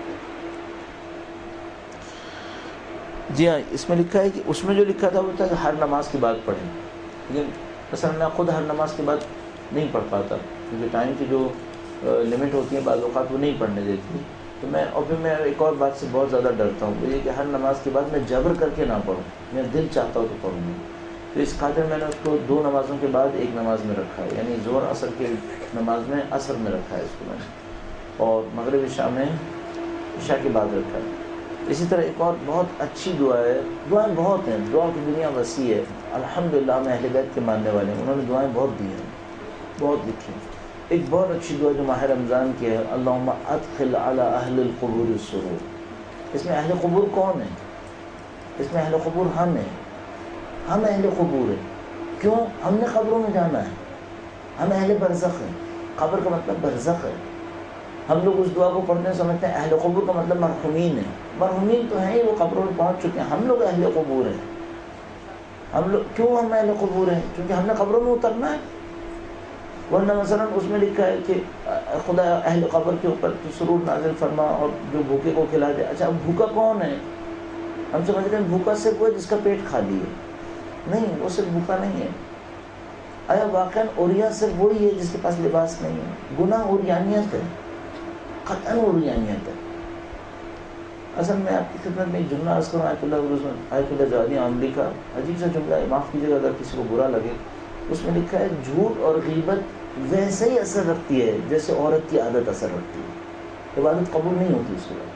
جی ہاں، اس میں لکھا ہے کہ اس میں جو لکھا تھا وہ تھا کہ ہر نماز کے بعد پڑھیں، لیکن مثلا میں خود ہر نماز کے بعد نہیں پڑھ پاتا کیونکہ ٹائم کی جو لمٹ ہوتی ہے بعض اوقات وہ نہیں پڑھنے دیتی، تو میں اور پھر میں ایک اور بات سے بہت زیادہ ڈرتا ہوں، وہ یہ کہ ہر نماز کے بعد میں جبر کر کے نہ پڑھوں، میں دل چاہتا ہوں تو پڑھوں گا، تو اس خاطر میں نے اس کو دو نمازوں کے بعد ایک نماز میں رکھا ہے، یعنی ظہر عصر کے نماز میں عصر میں رکھا ہے اس کو میں نے، اور مغرب عشاء میں عشاء کے بعد رکھا ہے۔ اسی طرح ایک اور بہت اچھی دعا ہے، دعائیں بہت ہیں، دعا کی دنیا وسیع ہے، الحمدللہ ہم اہل بیت کے ماننے والے ہیں، انہوں نے دعائیں بہت دی ہیں، بہت لکھی ہیں۔ ایک بہت اچھی دعا جو ماہ رمضان کی ہے، اللہم ادخل علی اہل القبور السرور۔ اس میں اہل قبور کون ہیں؟ اس میں اہل قبور ہم ہیں، ہم اہل قبور ہیں۔ کیوں؟ ہم نے قبروں میں جانا ہے، ہم اہل برزخ ہیں، قبر کا مطلب برزخ ہے۔ ہم لوگ اس دعا کو پڑھتے ہیں سمجھتے ہیں اہل قبور کا مطلب مرحومین ہے، مرحومین تو ہیں ہی، وہ قبروں میں پہنچ چکے ہیں، ہم لوگ اہل قبور ہیں۔ ہم لوگ کیوں ہم اہل قبور ہیں؟ کیونکہ ہم نے قبروں میں اترنا ہے، ورنہ مثلا اس میں لکھا ہے کہ خدا اہل قبر کے اوپر تو سرور نازل فرما اور جو بھوکے کو کھلا دے۔ اچھا، اب بھوکا کون ہے؟ ہم سمجھتے ہیں بھوکا صرف وہ جس کا پیٹ خالی ہے، نہیں، وہ صرف بھوکا نہیں ہے۔ آیا واقعاً عریا صرف وہی ہے جس کے پاس لباس نہیں ہے؟ گناہ عریانیت ہے، قطعاً عریانیت ہے۔ اصل میں آپ کی خدمت میں ایک جملہ عرض کروں، آیت اللہ آیت اللہ زادی عاملی کا عجیب سا جملہ ہے، معاف کیجیے گا اگر کسی کو برا لگے۔ اس میں لکھا ہے جھوٹ اور غیبت ویسے ہی اثر رکھتی ہے جیسے عورت کی عادت اثر رکھتی ہے، عبادت قبول نہیں ہوتی اس کے بعد۔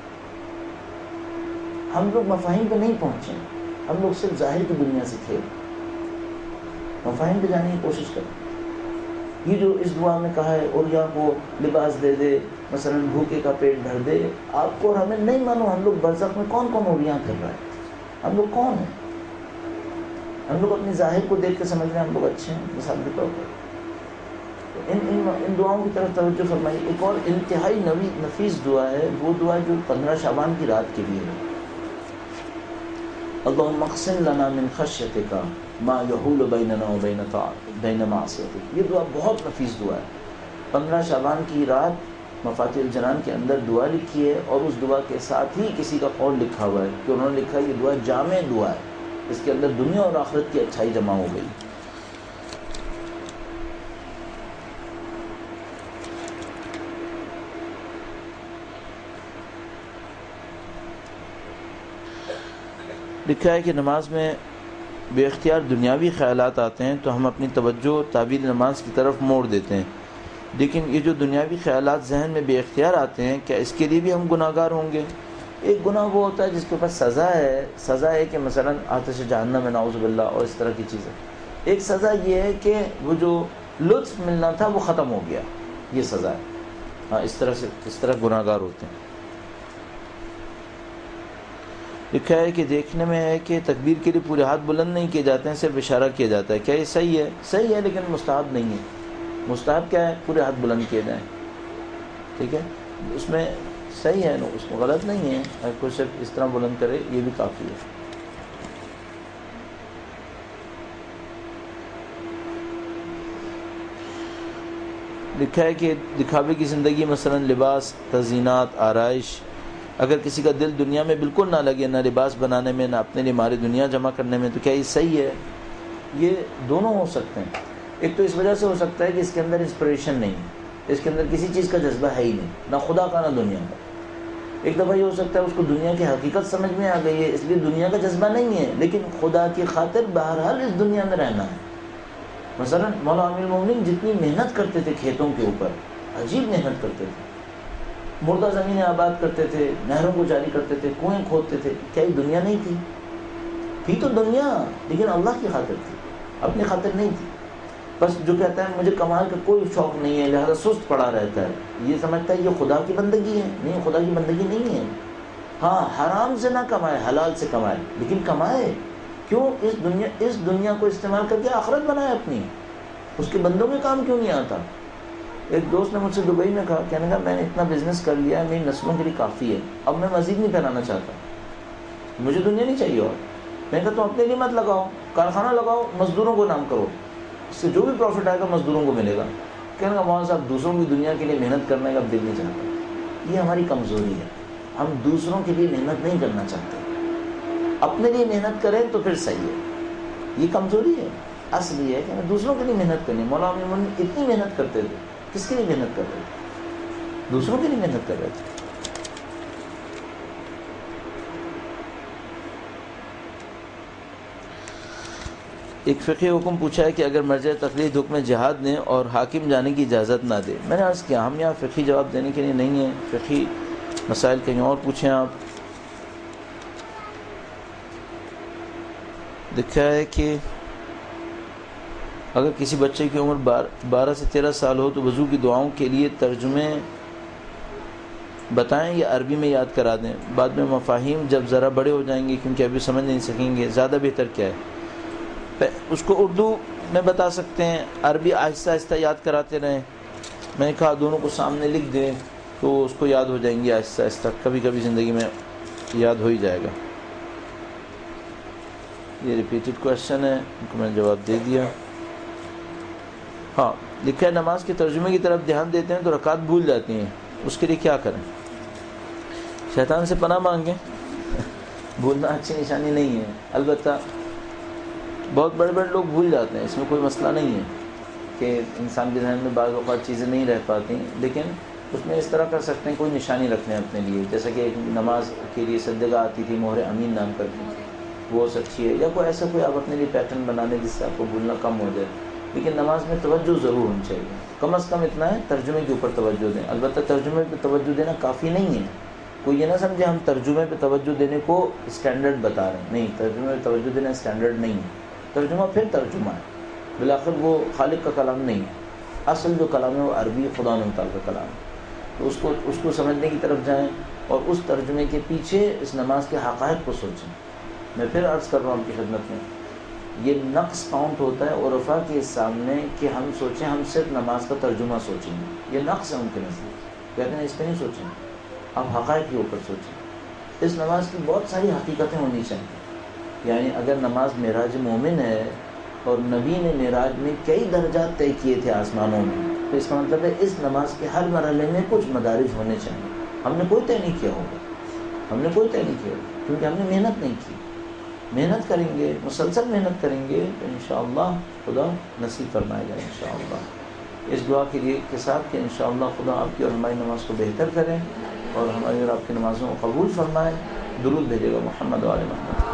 ہم لوگ مفاہیم پہ نہیں پہنچے، ہم لوگ صرف ظاہر کی دنیا سے کھیل، مفاہیم پہ جانے کی کوشش کریں۔ یہ جو اس دعا میں کہا ہے عریا کو لباس دے دے، مثلا بھوکے کا پیٹ بھر دے، آپ کو اور ہمیں نہیں مانو ہم لوگ برزخ میں کون کون عریاں کر رہے ہیں، ہم لوگ کون ہیں؟ ہم لوگ اپنی ظاہر کو دیکھ کے سمجھ رہے ہیں ہم لوگ اچھے ہیں مثال کے طور پر۔ ان ان ان دعاؤں کی طرف توجہ فرمائیے۔ ایک اور انتہائی نوی نفیس دعا ہے، وہ دعا جو پندرہ شعبان کی رات کے لیے ہے، اللہم اقسم لنا من خشیتک ما یحول بیننا و بین معصیتک۔ یہ دعا بہت نفیس دعا ہے، پندرہ شعبان کی رات مفاتیح الجنان کے اندر دعا لکھی ہے، اور اس دعا کے ساتھ ہی کسی کا قول لکھا ہوا ہے کہ انہوں نے لکھا ہے یہ دعا جامع دعا ہے، اس کے اندر دنیا اور آخرت کی اچھائی جمع ہو گئی۔ لکھا ہے کہ نماز میں بے اختیار دنیاوی خیالات آتے ہیں تو ہم اپنی توجہ تعبیر نماز کی طرف موڑ دیتے ہیں، لیکن یہ جو دنیاوی خیالات ذہن میں بے اختیار آتے ہیں، کیا اس کے لیے بھی ہم گناہ گار ہوں گے؟ ایک گناہ وہ ہوتا ہے جس کے اوپر سزا ہے، سزا ہے کہ مثلا آتش جہنم میں نعوذ باللہ اور اس طرح کی چیزیں۔ ایک سزا یہ ہے کہ وہ جو لطف ملنا تھا وہ ختم ہو گیا، یہ سزا ہے۔ ہاں، اس طرح سے اس طرح گناہ گار ہوتے ہیں۔ لکھا ہے کہ دیکھنے میں ہے کہ تکبیر کے لیے پورے ہاتھ بلند نہیں کیے جاتے ہیں، صرف اشارہ کیا جاتا ہے، کیا یہ صحیح ہے؟ صحیح ہے، لیکن مستحب نہیں ہے۔ مستحب کیا ہے؟ پورے ہاتھ بلند کیے جائیں، ٹھیک ہے، اس میں صحیح ہے، اس میں غلط نہیں ہے، اگر کوئی صرف اس طرح بلند کرے یہ بھی کافی ہے۔ لکھا ہے کہ دکھاوے کی زندگی، مثلا لباس، تزئینات، آرائش، اگر کسی کا دل دنیا میں بالکل نہ لگے، نہ لباس بنانے میں، نہ اپنے لیے ماری دنیا جمع کرنے میں، تو کیا یہ صحیح ہے؟ یہ دونوں ہو سکتے ہیں۔ ایک تو اس وجہ سے ہو سکتا ہے کہ اس کے اندر انسپریشن نہیں ہے، اس کے اندر کسی چیز کا جذبہ ہے ہی نہیں، نہ خدا کا نہ دنیا کا۔ ایک دفعہ یہ ہو سکتا ہے اس کو دنیا کی حقیقت سمجھ میں آ گئی ہے، اس لیے دنیا کا جذبہ نہیں ہے، لیکن خدا کی خاطر بہرحال اس دنیا میں رہنا ہے۔ مثلا مولا امیر المومنین جتنی محنت کرتے تھے کھیتوں کے اوپر، عجیب محنت کرتے تھے، مردہ زمینیں آباد کرتے تھے، نہروں کو جاری کرتے تھے، کنویں کھودتے تھے، کیا یہ دنیا نہیں تھی؟ تھی تو دنیا، لیکن اللہ کی خاطر تھی، اپنی خاطر نہیں تھی۔ بس جو کہتا ہے مجھے کمال کا کوئی شوق نہیں ہے لہذا سست پڑا رہتا ہے، یہ سمجھتا ہے یہ خدا کی بندگی ہے۔ نہیں، خدا کی بندگی نہیں ہے۔ ہاں، حرام سے نہ کمائے، حلال سے کمائے، لیکن کمائے۔ کیوں اس دنیا اس دنیا کو استعمال کر کے آخرت بنائے اپنی، اس کے بندوں میں کام کیوں نہیں آتا؟ ایک دوست نے مجھ سے دبئی میں کہا، کہنے کا میں نے اتنا بزنس کر لیا ہے، میری نسلوں کے لیے کافی ہے، اب میں مزید نہیں پھیلانا چاہتا، مجھے دنیا نہیں چاہیے اور۔ میں نے کہا تم اپنے لیے مت لگاؤ، کارخانہ لگاؤ، مزدوروں کو نام کرو، اس سے جو بھی پروفٹ آئے گا مزدوروں کو ملے گا۔ کہنے کا مولانا صاحب دوسروں کی دنیا کے لیے محنت کرنے کا دل نہیں چاہتا، یہ ہماری کمزوری ہے، ہم دوسروں کے لیے محنت نہیں کرنا چاہتے، اپنے لیے محنت کریں تو پھر صحیح ہے، یہ کمزوری ہے۔ اصل یہ ہے کہ ہمیں دوسروں کے لیے محنت کرنی ہے۔ مولانا امام اتنی محنت کرتے تھے، کس کے لیے محنت کر رہے تھے؟ دوسروں کے لیے محنت کر رہے تھے۔ ایک فقہی حکم پوچھا ہے کہ اگر مرجع تقلید حکم جہاد نے اور حاکم جانے کی اجازت نہ دے۔ میں نے عرض کیا ہم یہاں فقہی جواب دینے کے لیے نہیں ہیں، فقہی مسائل کہیں اور پوچھیں آپ۔ لکھا ہے کہ اگر کسی بچے کی عمر بارہ سے تیرہ سال ہو تو وضو کی دعاؤں کے لیے ترجمے بتائیں یا عربی میں یاد کرا دیں، بعد میں مفاہیم جب ذرا بڑے ہو جائیں گے کیونکہ ابھی سمجھ نہیں سکیں گے، زیادہ بہتر کیا ہے؟ اس کو اردو میں بتا سکتے ہیں، عربی آہستہ آہستہ یاد کراتے رہیں۔ میں نے کہا دونوں کو سامنے لکھ دیں تو اس کو یاد ہو جائیں گی آہستہ آہستہ، کبھی کبھی زندگی میں یاد ہو ہی جائے گا۔ یہ ریپیٹڈ کویشچن ہے، ان کو میں نے جواب دے دیا۔ ہاں لکھا ہے نماز کے ترجمے کی طرف دھیان دیتے ہیں تو رکعت بھول جاتی ہیں، اس کے لیے کیا کریں؟ شیطان سے پناہ مانگیں، بھولنا اچھی نشانی نہیں ہے۔ البتہ بہت بڑے بڑے لوگ بھول جاتے ہیں، اس میں کوئی مسئلہ نہیں ہے کہ انسان کے ذہن میں بعض اوقات چیزیں نہیں رہ پاتی، لیکن اس میں اس طرح کر سکتے ہیں، کوئی نشانی رکھ لیں اپنے لیے، جیسا کہ ایک نماز کے لیے صدقہ آتی تھی مہر امین نام کر کے، وہ اچھی ہے، یا کوئی ایسا کوئی آپ اپنے لیے پیٹرن بنا لیں جس سے آپ کو بھولنا کم ہو جائے۔ لیکن نماز میں توجہ ضرور ہونی چاہیے، کم از کم اتنا ہے ترجمے کے اوپر توجہ دیں۔ البتہ ترجمے پہ توجہ دینا کافی نہیں ہے، کوئی یہ نہ سمجھے ہم ترجمے پہ توجہ دینے کو اسٹینڈرڈ بتا رہے ہیں، نہیں، ترجمے پہ توجہ دینا اسٹینڈرڈ نہیں ہے، ترجمہ پھر ترجمہ ہے، بالآخر وہ خالق کا کلام نہیں ہے، اصل جو کلام ہے وہ عربی خدا نے متعلق کا کلام ہے، تو اس کو اس کو سمجھنے کی طرف جائیں اور اس ترجمے کے پیچھے اس نماز کے حقائق کو سوچیں۔ میں پھر عرض کر رہا ہوں آپ کی خدمت میں، یہ نقص کاؤنٹ ہوتا ہے عرفا کے سامنے کہ ہم سوچیں ہم صرف نماز کا ترجمہ سوچیں گے، یہ نقص ہے ان کے نزدیک، کہتے ہیں اس پہ نہیں سوچیں، آپ حقائق کے اوپر سوچیں۔ اس نماز کی بہت ساری حقیقتیں ہونی چاہیے، یعنی اگر نماز معراج مومن ہے اور نبی نے معراج میں کئی درجات طے کیے تھے آسمانوں میں، تو اس کا مطلب ہے اس نماز کے ہر مرحلے میں کچھ مدارج ہونے چاہیے۔ ہم نے کوئی طے نہیں کیا ہوگا، ہم نے کوئی طے نہیں کیا ہوگا کیونکہ ہم نے محنت نہیں کی۔ محنت کریں گے، مسلسل محنت کریں گے تو انشاءاللہ خدا نصیب فرمائے گا انشاءاللہ۔ اس دعا کے لیے کے ساتھ کہ انشاءاللہ خدا آپ کی اور ہماری نماز کو بہتر کریں اور ہماری اور آپ کی نمازوں کو قبول فرمائے۔ درود بھیجے گا محمد و آل محمد۔